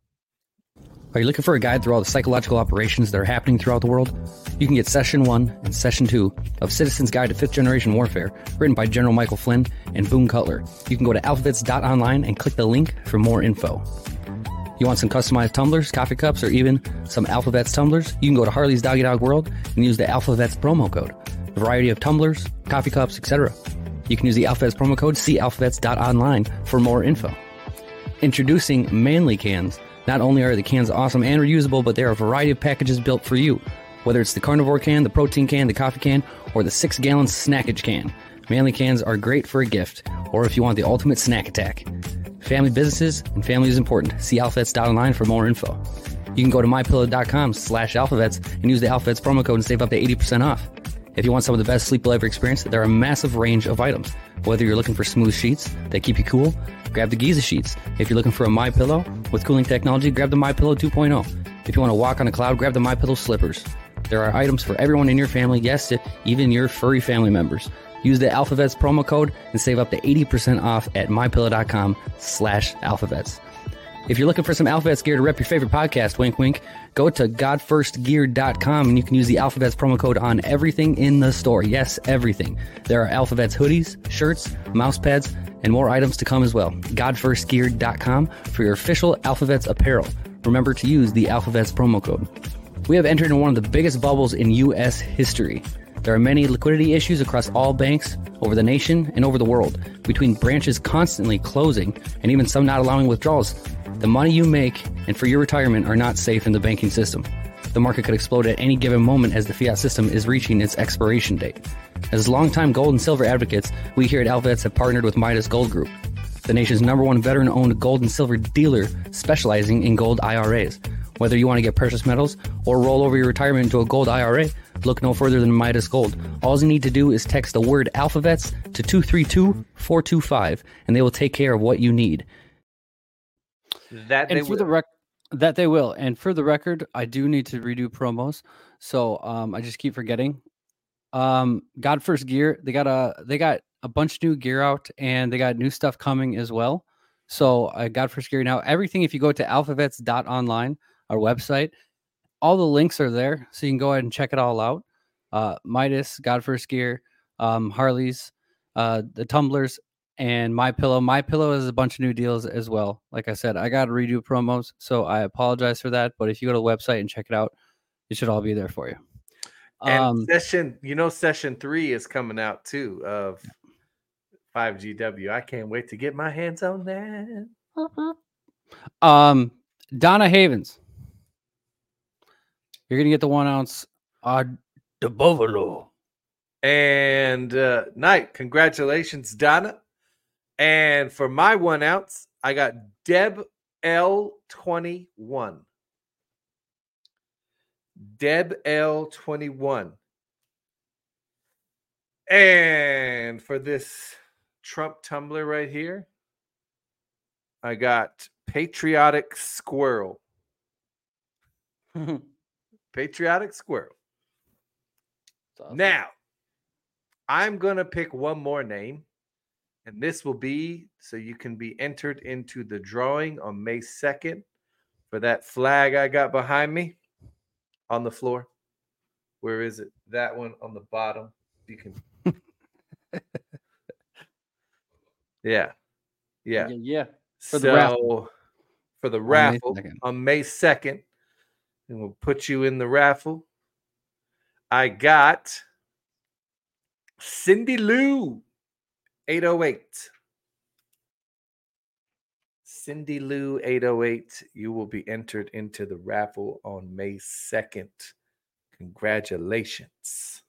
Are you looking for a guide through all the psychological operations that are happening throughout the world? You can get Session one and Session two of Citizen's Guide to Fifth Generation Warfare, written by General Michael Flynn and Boone Cutler. You can go to alphabets dot online and click the link for more info. You want some customized tumblers, coffee cups, or even some Alphavets tumblers? You can go to Harley's Doggy Dog World and use the Alphavets promo code. A variety of tumblers, coffee cups, et cetera. You can use the Alphavets promo code, see alphabets dot online for more info. Introducing Manly Cans. Not only are the cans awesome and reusable, but there are a variety of packages built for you. Whether it's the carnivore can, the protein can, the coffee can, or the six gallon snackage can. Manly cans are great for a gift, or if you want the ultimate snack attack. Family businesses and family is important. See alphabets dot online for more info. You can go to my pillow dot com slash alphabets and use the Alphabets promo code and save up to eighty percent off. If you want some of the best sleep you'll ever experience, there are a massive range of items. Whether you're looking for smooth sheets that keep you cool, grab the Giza sheets. If you're looking for a MyPillow with cooling technology, grab the MyPillow two point oh. If you want to walk on a cloud, grab the MyPillow slippers. There are items for everyone in your family, yes, even your furry family members. Use the Alphavets promo code and save up to eighty percent off at my pillow dot com slash alphabets. If you're looking for some Alphavets gear to rep your favorite podcast, wink wink, go to god first gear dot com and you can use the Alphavets promo code on everything in the store. Yes, everything. There are Alphavets hoodies, shirts, mouse pads, and more items to come as well. god first gear dot com for your official Alphavets apparel. Remember to use the Alphavets promo code. We have entered in one of the biggest bubbles in U S history. There are many liquidity issues across all banks over the nation and over the world, between branches constantly closing and even some not allowing withdrawals. The money you make and for your retirement are not safe in the banking system. The market could explode at any given moment as the fiat system is reaching its expiration date. As longtime gold and silver advocates, we here at Alphavets have partnered with Midas Gold Group, the nation's number one veteran-owned gold and silver dealer specializing in gold I R As. Whether you want to get precious metals or roll over your retirement into a gold I R A, look no further than Midas Gold. All you need to do is text the word Alphavets to two three two, four two five, and they will take care of what you need. That And they for the will. rec- that they will. And for the record, I do need to redo promos, so um, I just keep forgetting. Um, God First Gear, they got a they got a bunch of new gear out, and they got new stuff coming as well. So uh, God First Gear now, everything. If you go to alphavets dot online, our website, all the links are there, so you can go ahead and check it all out. Uh, Midas, God First Gear, um, Harley's, uh, the tumblers, and My Pillow. My Pillow is a bunch of new deals as well. Like I said, I got to redo promos, so I apologize for that. But if you go to the website and check it out, it should all be there for you. And Um, session, you know, session three is coming out too of five G W. I can't wait to get my hands on that. um, Donna Havens, you're gonna get the one ounce. Uh, the Buffalo. And uh, Knight, congratulations, Donna. And for my one ounce, I got Deb L twenty-one. Deb L twenty-one. And for this Trump tumbler right here, I got Patriotic Squirrel. Patriotic Squirrel. Awesome. Now, I'm going to pick one more name, and this will be so you can be entered into the drawing on May second for that flag I got behind me on the floor. Where is it? That one on the bottom. You can. yeah. Yeah. Yeah. So, For the raffle. For the On raffle May second. on May second, and we'll put you in the raffle. I got Cindy Lou, eight oh eight. Cindy Lou, eight oh eight. You will be entered into the raffle on May second. Congratulations.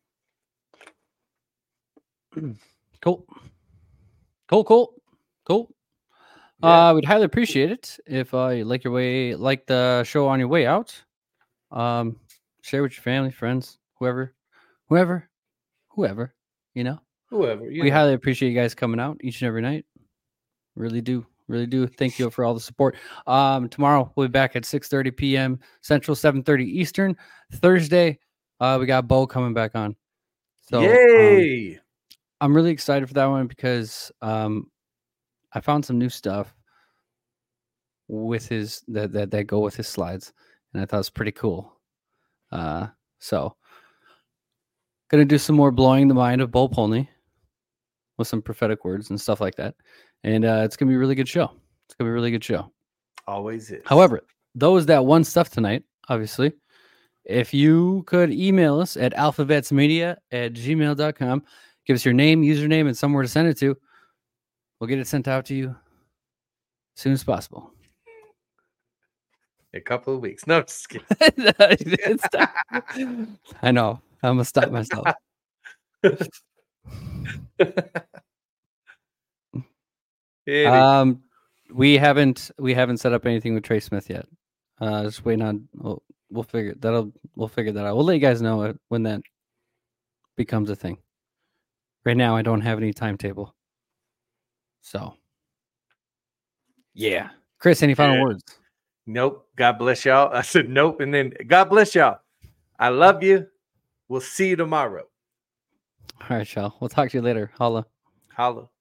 Cool. Cool, cool, cool. Yeah. Uh, we'd highly appreciate it if uh, you like your way, like the show on your way out. Um, share with your family, friends, whoever, whoever, whoever, you know. Whoever. You we know. highly appreciate you guys coming out each and every night. Really do, really do. Thank you for all the support. Um, tomorrow we'll be back at six thirty p.m. Central, seven thirty Eastern. Thursday, uh, we got Bo coming back on. So, Yay! Um, I'm really excited for that one because um, I found some new stuff with his that, that that go with his slides, and I thought it was pretty cool. Uh, so gonna do some more blowing the mind of Bo Polney with some prophetic words and stuff like that, and uh, it's gonna be a really good show. It's gonna be a really good show. Always is. However, those that won stuff tonight, obviously, if you could email us at alphavetsmedia at gmail dot com, give us your name, username, and somewhere to send it to. We'll get it sent out to you as soon as possible. A couple of weeks. No, just kidding. I know. I'm gonna stop myself. um, we haven't we haven't set up anything with Trey Smith yet. Uh, just waiting on. We'll, we'll figure that'll we'll figure that out. We'll let you guys know when that becomes a thing. Right now, I don't have any timetable. So, yeah, Chris, any final yeah. words? Nope. God bless y'all. I said nope, and then God bless y'all. I love you. We'll see you tomorrow. All right, y'all. We'll talk to you later. Holla. Holla.